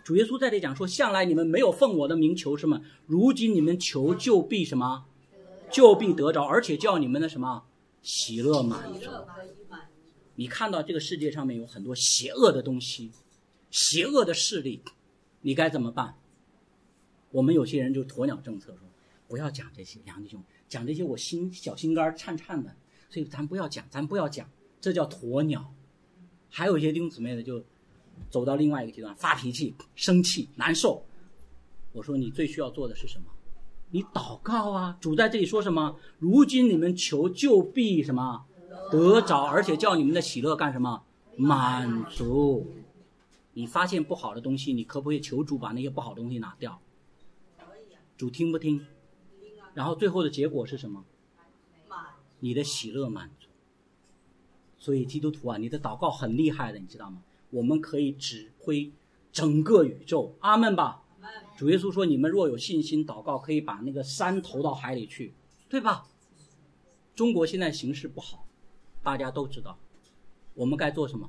主耶稣在这里讲说，向来你们没有奉我的名求什么，如今你们求就必什么，就必得着，而且叫你们的什么喜乐满足。你看到这个世界上面有很多邪恶的东西，邪恶的势力，你该怎么办？我们有些人就鸵鸟政策，说不要讲这些，杨弟兄讲这些我心小心肝颤颤的，所以咱不要讲，咱不要讲，这叫鸵鸟。还有一些弟兄姊妹的就走到另外一个极端，发脾气、生气、难受。我说你最需要做的是什么？你祷告啊！主在这里说什么？如今你们求就必什么得着，而且叫你们的喜乐干什么？满足。你发现不好的东西，你可不可以求主把那些不好的东西拿掉？主听不听？然后最后的结果是什么？你的喜乐满足。所以基督徒啊，你的祷告很厉害的，你知道吗？我们可以指挥整个宇宙，阿们吧。主耶稣说，你们若有信心祷告，可以把那个山投到海里去，对吧？中国现在形势不好，大家都知道，我们该做什么？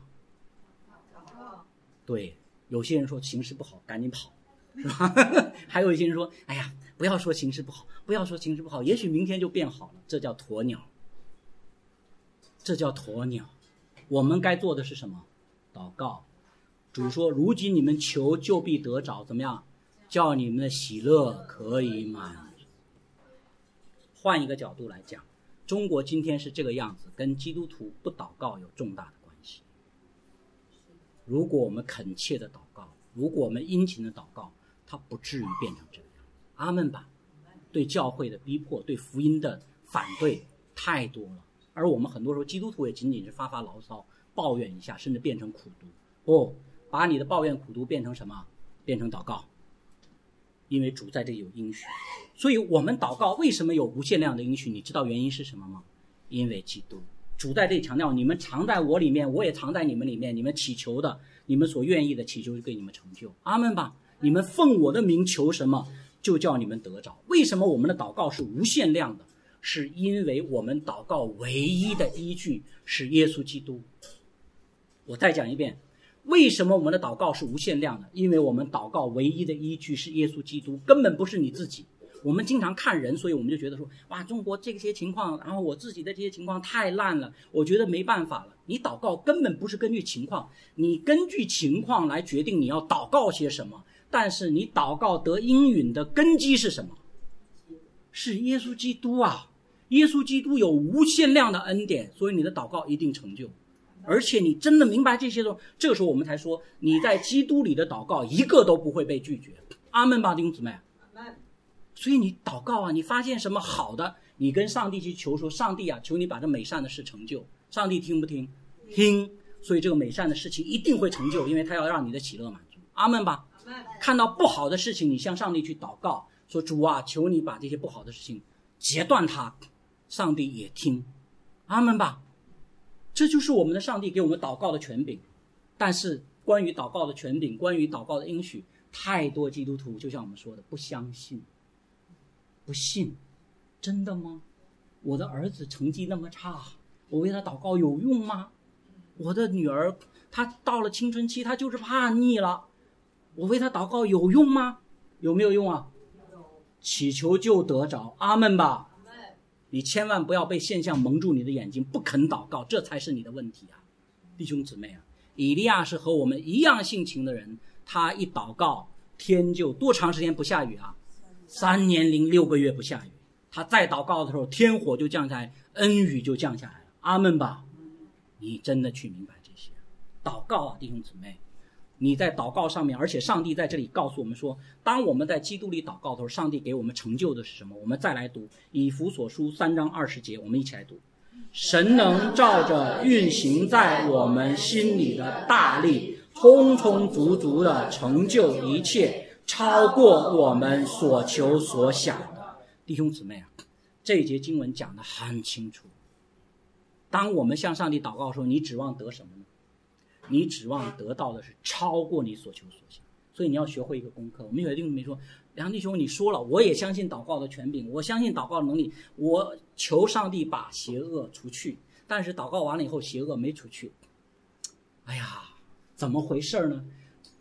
对，有些人说形势不好赶紧跑，是吧？还有一些人说，哎呀，不要说形势不好，不要说形势不好，也许明天就变好了。这叫鸵鸟，这叫鸵鸟。我们该做的是什么？祷告。主说，如今你们求就必得着，怎么样？叫你们的喜乐可以满足。换一个角度来讲，中国今天是这个样子，跟基督徒不祷告有重大的关系。如果我们恳切的祷告，如果我们殷勤的祷告，它不至于变成这个样子。阿们吧。对教会的逼迫，对福音的反对太多了，而我们很多时候基督徒也仅仅是发发牢骚，抱怨一下，甚至变成苦读。哦，把你的抱怨苦读变成什么？变成祷告。因为主在这里有应许，所以我们祷告为什么有无限量的应许？你知道原因是什么吗？因为基督。主在这里强调，你们藏在我里面，我也藏在你们里面，你们祈求的，你们所愿意的祈求就给你们成就。阿们吧。你们奉我的名求什么，就叫你们得着。为什么我们的祷告是无限量的？是因为我们祷告唯一的依据是耶稣基督。我再讲一遍，为什么我们的祷告是无限量的？因为我们祷告唯一的依据是耶稣基督，根本不是你自己。我们经常看人，所以我们就觉得说，哇，中国这些情况，然后我自己的这些情况太烂了，我觉得没办法了。你祷告根本不是根据情况，你根据情况来决定你要祷告些什么，但是你祷告得应允的根基是什么？是耶稣基督啊！耶稣基督有无限量的恩典，所以你的祷告一定成就。而且你真的明白这些时候，这个时候我们才说，你在基督里的祷告一个都不会被拒绝。阿们吧，弟兄姊妹。所以你祷告啊，你发现什么好的，你跟上帝去求说，上帝啊，求你把这美善的事成就。上帝听不听？听。所以这个美善的事情一定会成就，因为他要让你的喜乐满足。阿们吧。看到不好的事情，你向上帝去祷告，说主啊，求你把这些不好的事情截断它。上帝也听。阿们吧。这就是我们的上帝给我们祷告的权柄。但是关于祷告的权柄，关于祷告的应许，太多基督徒就像我们说的不相信，不信。真的吗？我的儿子成绩那么差，我为他祷告有用吗？我的女儿她到了青春期，她就是叛逆了，我为他祷告有用吗？有没有用啊？祈求就得着。阿们吧。你千万不要被现象蒙住你的眼睛，不肯祷告，这才是你的问题啊，弟兄姊妹啊！以利亚是和我们一样性情的人，他一祷告，天就多长时间不下雨啊？三年零六个月不下雨。他再祷告的时候，天火就降下来，恩雨就降下来了。阿们吧！你真的去明白这些，祷告啊，弟兄姊妹。你在祷告上面，而且上帝在这里告诉我们说，当我们在基督里祷告的时候，上帝给我们成就的是什么？我们再来读以弗所书三章二十节，我们一起来读。神能照着运行在我们心里的大力，充充足足的成就一切，超过我们所求所想的。弟兄姊妹啊，这一节经文讲得很清楚。当我们向上帝祷告的时候，你指望得什么呢？你指望得到的是超过你所求所想。所以你要学会一个功课。我们有的弟兄没说，梁弟兄你说了，我也相信祷告的权柄，我相信祷告的能力，我求上帝把邪恶除去，但是祷告完了以后邪恶没除去。哎呀，怎么回事呢？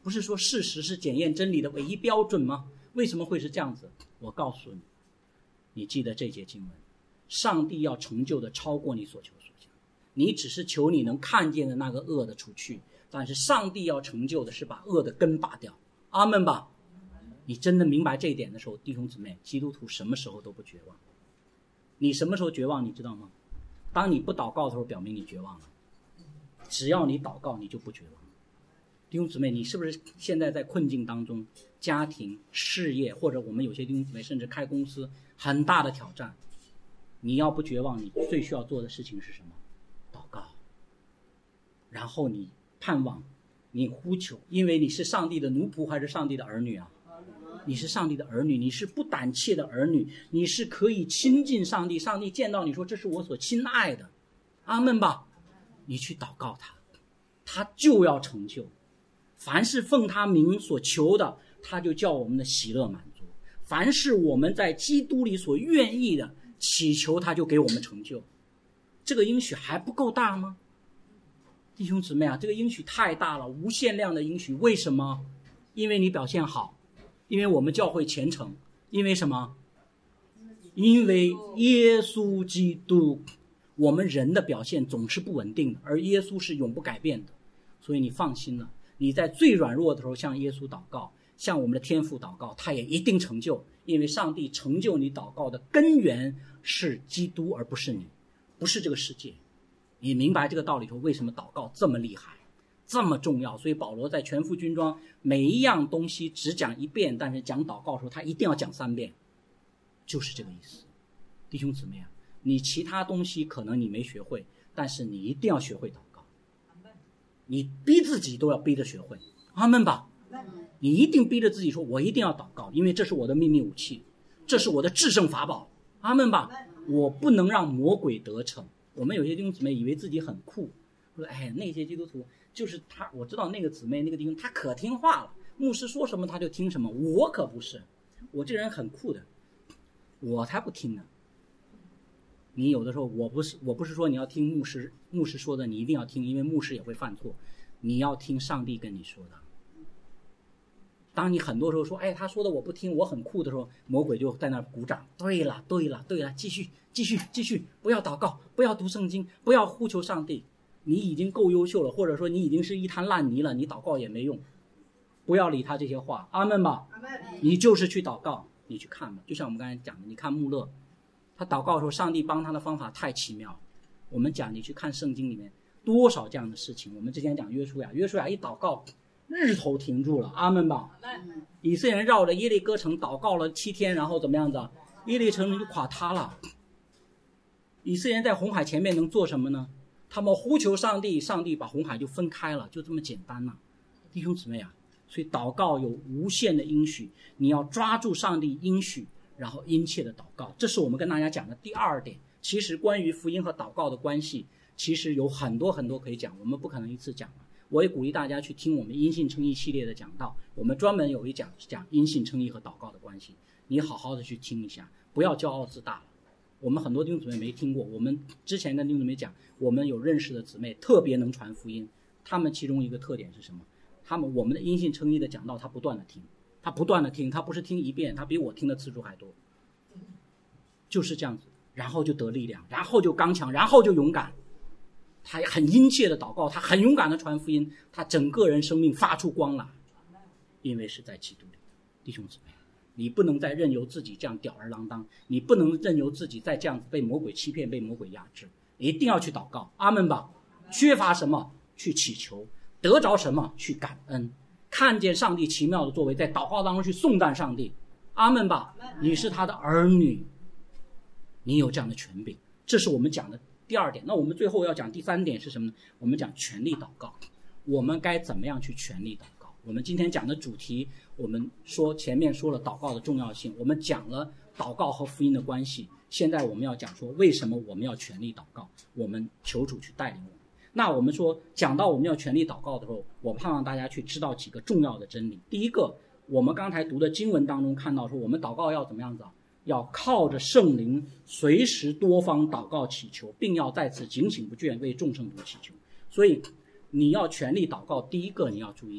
不是说事实是检验真理的唯一标准吗？为什么会是这样子？我告诉你，你记得这节经文，上帝要成就的超过你所求所想，你只是求你能看见的那个恶的除去，但是上帝要成就的是把恶的根拔掉。阿们吧。你真的明白这一点的时候，弟兄姊妹，基督徒什么时候都不绝望。你什么时候绝望你知道吗？当你不祷告的时候，表明你绝望了。只要你祷告，你就不绝望。弟兄姊妹，你是不是现在在困境当中，家庭、事业，或者我们有些弟兄姊妹甚至开公司，很大的挑战，你要不绝望，你最需要做的事情是什么？祷告。然后你盼望，你呼求，因为你是上帝的奴仆还是上帝的儿女啊？你是上帝的儿女，你是不胆怯的儿女，你是可以亲近上帝，上帝见到你说这是我所亲爱的，阿们吧。你去祷告他，他就要成就。凡是奉他名所求的，他就叫我们的喜乐满足。凡是我们在基督里所愿意的祈求，他就给我们成就。这个应许还不够大吗？弟兄姊妹啊，这个应许太大了，无限量的应许。为什么？因为你表现好，因为我们教会虔诚，因为什么？因为耶稣基督。我们人的表现总是不稳定的，而耶稣是永不改变的。所以你放心了，你在最软弱的时候向耶稣祷告，向我们的天父祷告，他也一定成就。因为上帝成就你祷告的根源是基督，而不是你，不是这个世界。你明白这个道理后，为什么祷告这么厉害，这么重要？所以保罗在全副军装每一样东西只讲一遍，但是讲祷告的时候他一定要讲三遍，就是这个意思。弟兄姊妹啊，你其他东西可能你没学会，但是你一定要学会祷告。你逼自己都要逼着学会，阿们吧。你一定逼着自己说，我一定要祷告，因为这是我的秘密武器，这是我的制胜法宝，阿们吧。我不能让魔鬼得逞。我们有些弟兄姊妹以为自己很酷，说哎，那些基督徒就是他，我知道那个姊妹那个弟兄他可听话了，牧师说什么他就听什么。我可不是，我这人很酷的，我才不听呢。你有的时候，我不是我不是说你要听牧师牧师说的，你一定要听，因为牧师也会犯错。你要听上帝跟你说的。当你很多时候说，哎，他说的我不听，我很酷的时候，魔鬼就在那儿鼓掌。对了，对了，对了，继续，继续，继续，不要祷告，不要读圣经，不要呼求上帝。你已经够优秀了，或者说你已经是一滩烂泥了，你祷告也没用。不要理他这些话，阿们吧。你就是去祷告，你去看吧。就像我们刚才讲的，你看穆勒。他祷告的时候，上帝帮他的方法太奇妙。我们讲，你去看圣经里面多少这样的事情。我们之前讲约书亚，约书亚一祷告，日头停住了，阿们吧。以色列人绕着耶利哥城祷告了七天，然后怎么样子？耶利城就垮塌了。以色列人在红海前面能做什么呢？他们呼求上帝，上帝把红海就分开了，就这么简单了。弟兄姊妹啊，所以祷告有无限的应许，你要抓住上帝应许，然后殷切的祷告。这是我们跟大家讲的第二点。其实关于福音和祷告的关系，其实有很多很多可以讲，我们不可能一次讲了。我也鼓励大家去听我们因信称义系列的讲道，我们专门有一讲是讲因信称义和祷告的关系，你好好的去听一下，不要骄傲自大了。我们很多弟兄姊妹没听过，我们之前跟弟兄姊妹讲，我们有认识的姊妹特别能传福音，他们其中一个特点是什么？他们我们的因信称义的讲道，他不断的听，他不断的听，他不是听一遍，他比我听的次数还多，就是这样子，然后就得力量，然后就刚强，然后就勇敢。他很殷切的祷告，他很勇敢的传福音，他整个人生命发出光来，因为是在基督里。弟兄姊妹，你不能再任由自己这样吊儿郎当，你不能任由自己再这样子被魔鬼欺骗，被魔鬼压制，一定要去祷告，阿们吧。缺乏什么去祈求，得着什么去感恩，看见上帝奇妙的作为，在祷告当中去颂赞上帝，阿们吧。你是他的儿女，你有这样的权柄，这是我们讲的第二点。那我们最后要讲第三点是什么呢？我们讲全力祷告，我们该怎么样去全力祷告？我们今天讲的主题，我们说前面说了祷告的重要性，我们讲了祷告和福音的关系，现在我们要讲说为什么我们要全力祷告，我们求主去带领我们。那我们说讲到我们要全力祷告的时候，我盼望大家去知道几个重要的真理。第一个，我们刚才读的经文当中看到说，我们祷告要怎么样子啊？要靠着圣灵随时多方祷告祈求，并要在此警醒不倦为众圣徒祈求。所以你要全力祷告，第一个你要注意的，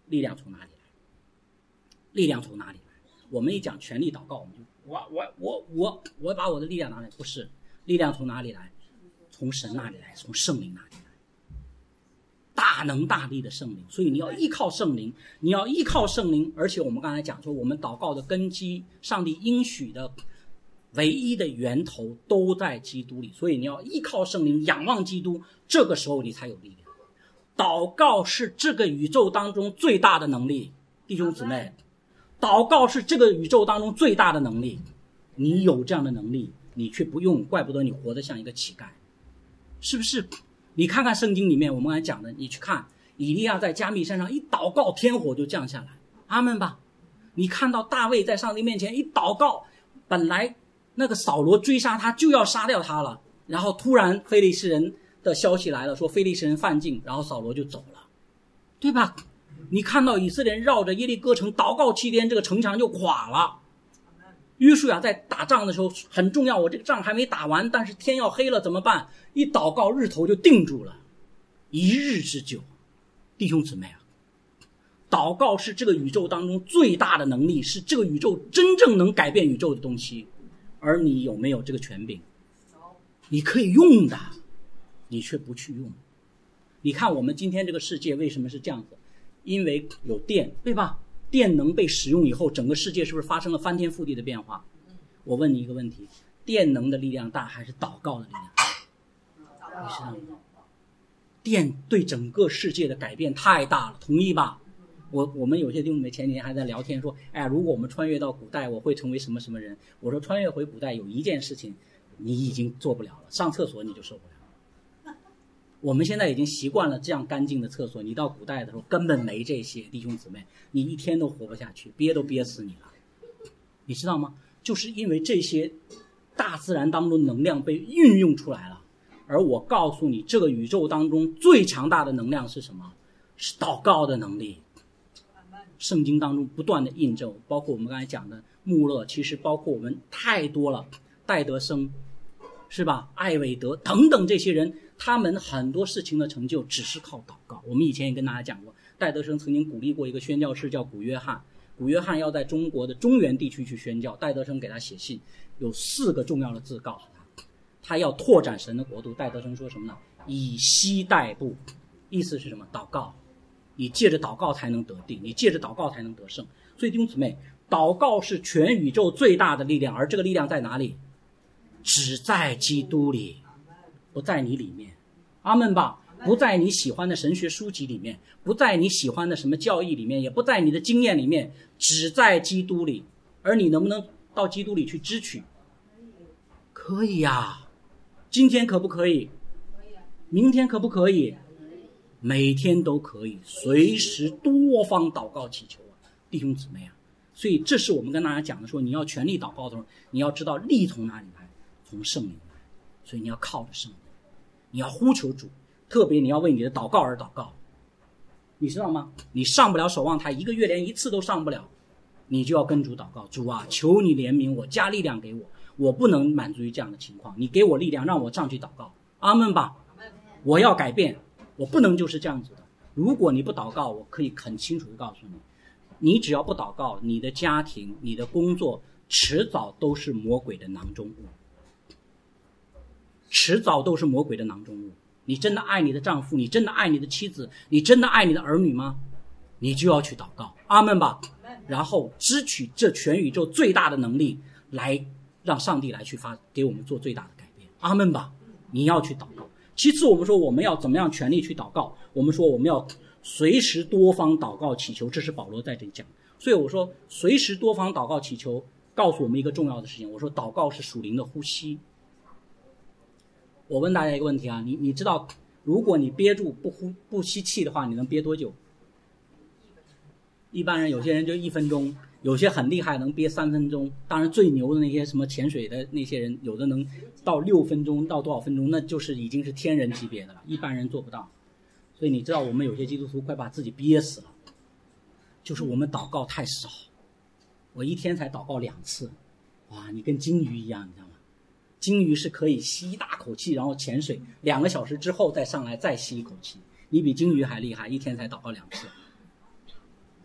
力量从哪里来？力量从哪里来？我们一讲权力祷告，我们就我我我我我把我的力量拿来，不是，力量从哪里来？从神那里来，从圣灵那里来。大能大力的圣灵，所以你要依靠圣灵，你要依靠圣灵。而且我们刚才讲说，我们祷告的根基，上帝应许的唯一的源头都在基督里，所以你要依靠圣灵，仰望基督，这个时候你才有力量。祷告是这个宇宙当中最大的能力，弟兄姊妹，祷告是这个宇宙当中最大的能力。你有这样的能力，你却不用，怪不得你活得像一个乞丐，是不是？你看看圣经里面我们刚才讲的，你去看以利亚在加密山上一祷告，天火就降下来，阿们吧。你看到大卫在上帝面前一祷告，本来那个扫罗追杀他就要杀掉他了，然后突然非利士人的消息来了，说非利士人犯境，然后扫罗就走了，对吧？你看到以色列人绕着耶利哥城祷告七天，这个城墙就垮了。约书亚在打仗的时候很重要，我这个仗还没打完，但是天要黑了怎么办？一祷告日头就定住了，一日之久。弟兄姊妹啊，祷告是这个宇宙当中最大的能力，是这个宇宙真正能改变宇宙的东西。而你有没有这个权柄？你可以用的，你却不去用。你看我们今天这个世界为什么是这样子？因为有电，对吧？电能被使用以后，整个世界是不是发生了翻天覆地的变化？我问你一个问题，电能的力量大还是祷告的力量大？你知道吗？电对整个世界的改变太大了，同意吧？我我们有些弟兄们前几天还在聊天说，哎，如果我们穿越到古代，我会成为什么什么人？我说穿越回古代有一件事情你已经做不了了，上厕所你就受不了。我们现在已经习惯了这样干净的厕所，你到古代的时候根本没这些，弟兄姊妹，你一天都活不下去，憋都憋死你了，你知道吗？就是因为这些大自然当中能量被运用出来了。而我告诉你，这个宇宙当中最强大的能量是什么？是祷告的能力。圣经当中不断的印证，包括我们刚才讲的穆勒，其实包括我们太多了，戴德生是吧，艾伟德等等这些人，他们很多事情的成就只是靠祷告。我们以前也跟大家讲过，戴德生曾经鼓励过一个宣教士叫古约翰，古约翰要在中国的中原地区去宣教，戴德生给他写信，有四个重要的字告诉他，他要拓展神的国度。戴德生说什么呢？以西代步，意思是什么？祷告，你借着祷告才能得定，你借着祷告才能得胜。所以弟兄姊妹，祷告是全宇宙最大的力量，而这个力量在哪里？只在基督里，不在你里面。阿们吧。不在你喜欢的神学书籍里面，不在你喜欢的什么教义里面，也不在你的经验里面，只在基督里。而你能不能到基督里去支取？可以呀。今天可不可以？明天可不可以？每天都可以，随时多方祷告祈求啊，弟兄姊妹啊。所以这是我们跟大家讲的，说你要全力祷告的时候，你要知道力从哪里来，从圣灵来。所以你要靠着圣灵，你要呼求主，特别你要为你的祷告而祷告。你知道吗？你上不了守望台，一个月连一次都上不了，你就要跟主祷告，主啊，求你怜悯我，加力量给我，我不能满足于这样的情况，你给我力量，让我上去祷告。阿们吧。我要改变，我不能就是这样子的。如果你不祷告，我可以很清楚地告诉你，你只要不祷告，你的家庭、你的工作迟早都是魔鬼的囊中物，迟早都是魔鬼的囊中物。你真的爱你的丈夫，你真的爱你的妻子，你真的爱你的儿女吗？你就要去祷告。阿们吧。然后支取这全宇宙最大的能力，来让上帝来去发给我们做最大的改变。阿们吧。你要去祷告。其次我们说我们要怎么样全力去祷告，我们说我们要随时多方祷告祈求，这是保罗在这里讲。所以我说随时多方祷告祈求告诉我们一个重要的事情，我说祷告是属灵的呼吸。我问大家一个问题啊，你你知道如果你憋住不呼不吸气的话，你能憋多久？一般人有些人就一分钟，有些很厉害能憋三分钟，当然最牛的那些什么潜水的那些人，有的能到六分钟到多少分钟，那就是已经是天人级别的了，一般人做不到。所以你知道我们有些基督徒快把自己憋死了，就是我们祷告太少。我一天才祷告两次，哇，你跟鲸鱼一样，你知道吗？鲸鱼是可以吸一大口气然后潜水，两个小时之后再上来再吸一口气，你比鲸鱼还厉害，一天才祷告两次。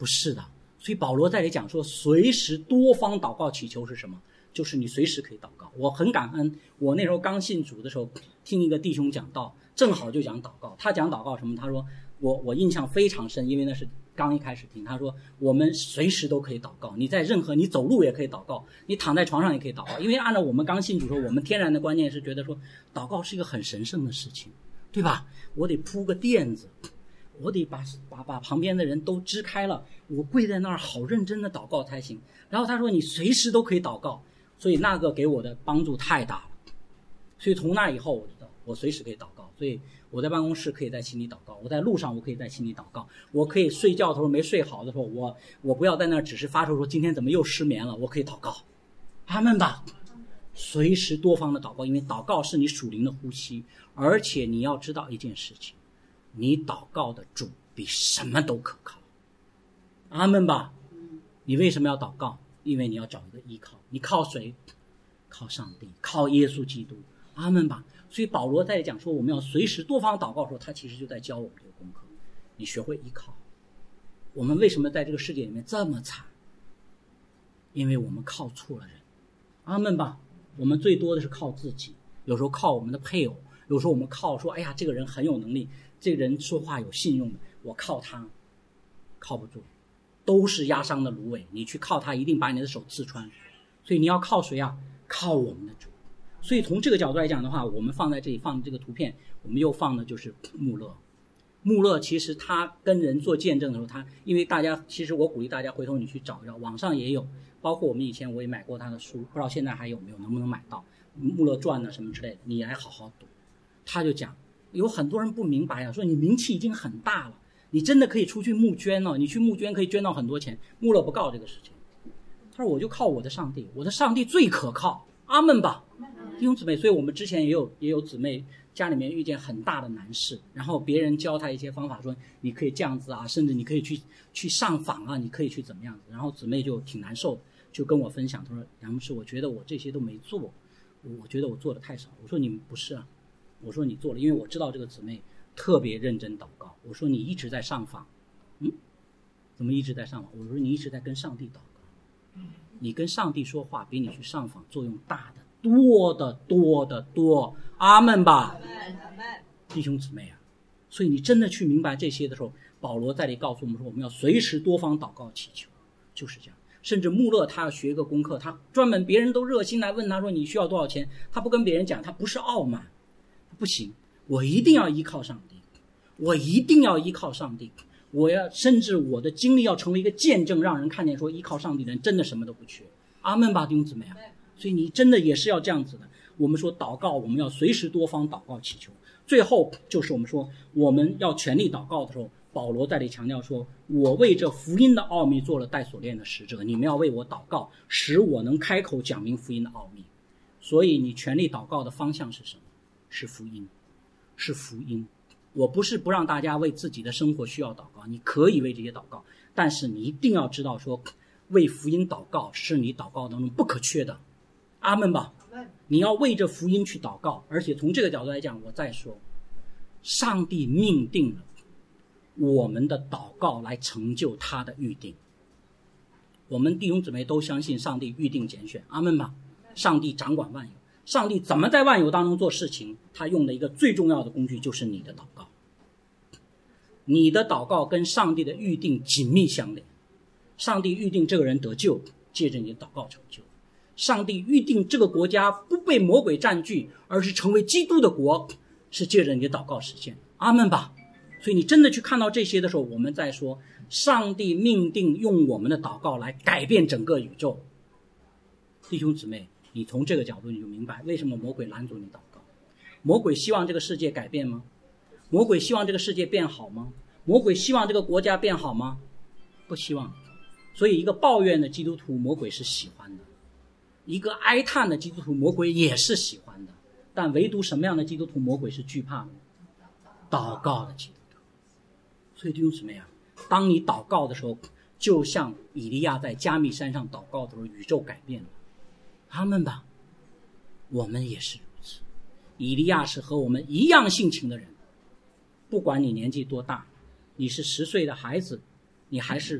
不是的。所以保罗在这里讲说，随时多方祷告祈求是什么？就是你随时可以祷告。我很感恩，我那时候刚信主的时候，听一个弟兄讲道，正好就讲祷告。他讲祷告什么？他说我我印象非常深，因为那是刚一开始听。他说我们随时都可以祷告，你在任何你走路也可以祷告，你躺在床上也可以祷告。因为按照我们刚信主的时候，我们天然的观念是觉得说祷告是一个很神圣的事情，对吧？我得铺个垫子，我得把把把旁边的人都支开了，我跪在那儿好认真的祷告才行。然后他说你随时都可以祷告，所以那个给我的帮助太大了。所以从那以后我知道我随时可以祷告，所以我在办公室可以在心里祷告，我在路上我可以在心里祷告，我可以睡觉的时候没睡好的时候，我我不要在那儿只是发愁说今天怎么又失眠了，我可以祷告。阿们吧。随时多方的祷告，因为祷告是你属灵的呼吸，而且你要知道一件事情，你祷告的主比什么都可靠。阿们吧。你为什么要祷告？因为你要找一个依靠。你靠谁？靠上帝，靠耶稣基督。阿们吧。所以保罗在讲说我们要随时多方祷告的时候，他其实就在教我们这个功课，你学会依靠。我们为什么在这个世界里面这么惨？因为我们靠错了人。阿们吧。我们最多的是靠自己，有时候靠我们的配偶，有时候我们靠说哎呀这个人很有能力，这个人说话有信用的，我靠他，靠不住，都是压伤的芦苇，你去靠他一定把你的手刺穿。所以你要靠谁啊？靠我们的主。所以从这个角度来讲的话，我们放在这里放的这个图片，我们又放的就是穆勒。穆勒其实他跟人做见证的时候，他因为大家其实我鼓励大家回头你去找一找，网上也有，包括我们以前我也买过他的书，不知道现在还有没有，能不能买到穆勒传啊什么之类的，你来好好读。他就讲有很多人不明白啊，说你名气已经很大了，你真的可以出去募捐哦，你去募捐可以捐到很多钱。穆勒不告这个事情，他说我就靠我的上帝，我的上帝最可靠。阿们吧。弟兄姊妹，所以我们之前也有也有姊妹家里面遇见很大的难事，然后别人教他一些方法，说你可以这样子啊，甚至你可以去去上访啊，你可以去怎么样子。然后姊妹就挺难受，就跟我分享，他说杨牧师，我觉得我这些都没做，我觉得我做的太少。我说你不是啊，我说你做了，因为我知道这个姊妹特别认真祷告。我说你一直在上访，嗯，怎么一直在上访？我说你一直在跟上帝祷告，你跟上帝说话比你去上访作用大的多的多的多。阿们吧。弟兄姊妹啊，所以你真的去明白这些的时候，保罗在这里告诉我们说，我们要随时多方祷告祈求，就是这样。甚至穆勒他要学一个功课，他专门别人都热心来问他说你需要多少钱，他不跟别人讲，他不是傲慢，不行，我一定要依靠上帝，我一定要依靠上帝，我要甚至我的经历要成为一个见证，让人看见说依靠上帝的人真的什么都不缺。阿们吧，弟兄姊妹啊。所以你真的也是要这样子的。我们说祷告，我们要随时多方祷告祈求。最后就是我们说我们要全力祷告的时候，保罗在这里强调说，我为这福音的奥秘做了带锁链的使者，你们要为我祷告，使我能开口讲明福音的奥秘。所以你全力祷告的方向是什么？是福音，是福音。我不是不让大家为自己的生活需要祷告，你可以为这些祷告，但是你一定要知道说为福音祷告是你祷告当中不可缺的。阿们吧。你要为着福音去祷告。而且从这个角度来讲，我再说，上帝命定了我们的祷告来成就他的预定。我们弟兄姊妹都相信上帝预定拣选。阿们吧。上帝掌管万有，上帝怎么在万有当中做事情，他用的一个最重要的工具就是你的祷告。你的祷告跟上帝的预定紧密相连。上帝预定这个人得救，借着你的祷告成就。上帝预定这个国家不被魔鬼占据，而是成为基督的国，是借着你的祷告实现。阿们吧。所以你真的去看到这些的时候，我们再说上帝命定用我们的祷告来改变整个宇宙。弟兄姊妹，你从这个角度你就明白为什么魔鬼拦阻你祷告。魔鬼希望这个世界改变吗？魔鬼希望这个世界变好吗？魔鬼希望这个国家变好吗？不希望。所以一个抱怨的基督徒，魔鬼是喜欢的；一个哀叹的基督徒，魔鬼也是喜欢的。但唯独什么样的基督徒魔鬼是惧怕的？祷告的基督徒。所以弟兄姊妹啊，当你祷告的时候，就像以利亚在加密山上祷告的时候，宇宙改变了。阿们吧。我们也是如此。以利亚是和我们一样性情的人，不管你年纪多大，你是十岁的孩子，你还是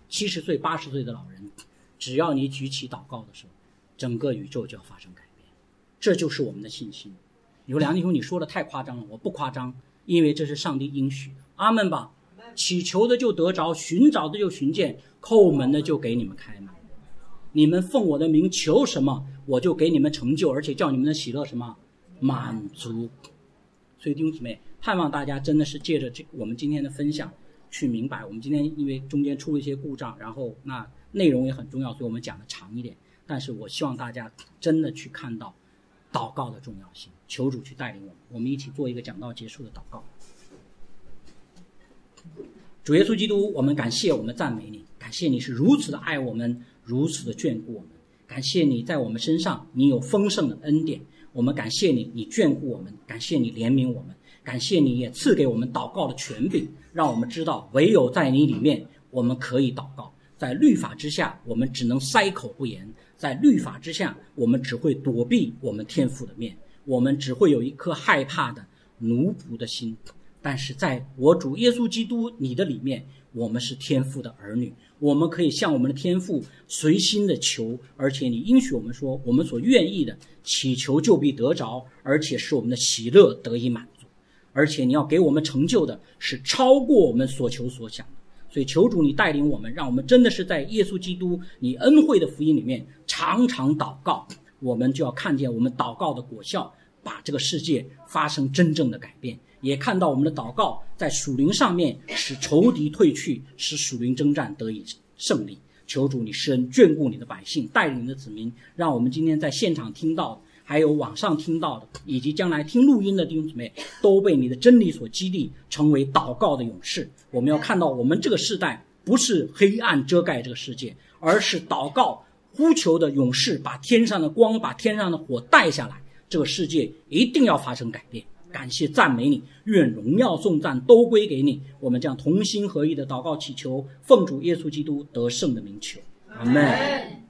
七十岁、八十岁的老人，只要你举起祷告的时候，整个宇宙就要发生改变。这就是我们的信心。你说梁弟兄你说的太夸张了，我不夸张，因为这是上帝应许的。阿们吧。祈求的就得着，寻找的就寻见，叩门的就给你们开门。你们奉我的名求什么，我就给你们成就，而且叫你们的喜乐什么满足。所以弟兄姊妹，盼望大家真的是借着这我们今天的分享去明白。我们今天因为中间出了一些故障，然后那内容也很重要，所以我们讲的长一点，但是我希望大家真的去看到祷告的重要性，求主去带领我们。我们一起做一个讲道结束的祷告。主耶稣基督，我们感谢，我们赞美你，感谢你是如此的爱我们，如此的眷顾我们，感谢你在我们身上你有丰盛的恩典，我们感谢你，你眷顾我们，感谢你怜悯我们，感谢你也赐给我们祷告的权柄，让我们知道唯有在你里面我们可以祷告。在律法之下我们只能塞口不言，在律法之下我们只会躲避我们天父的面，我们只会有一颗害怕的奴仆的心。但是在我主耶稣基督你的里面，我们是天父的儿女，我们可以向我们的天父随心的求，而且你应许我们说，我们所愿意的祈求就必得着，而且使我们的喜乐得以满足，而且你要给我们成就的是超过我们所求所想的。所以求主你带领我们，让我们真的是在耶稣基督你恩惠的福音里面常常祷告，我们就要看见我们祷告的果效，把这个世界发生真正的改变，也看到我们的祷告在属灵上面使仇敌退去，使属灵征战得以胜利。求主你施恩眷顾你的百姓，带领你的子民，让我们今天在现场听到的，还有网上听到的，以及将来听录音的弟兄姊妹，都被你的真理所激励，成为祷告的勇士。我们要看到我们这个世代不是黑暗遮盖这个世界，而是祷告呼求的勇士，把天上的光，把天上的火带下来，这个世界一定要发生改变。感谢赞美你，愿荣耀颂赞都归给你。我们将同心合意的祷告祈求，奉主耶稣基督得胜的名求，阿们。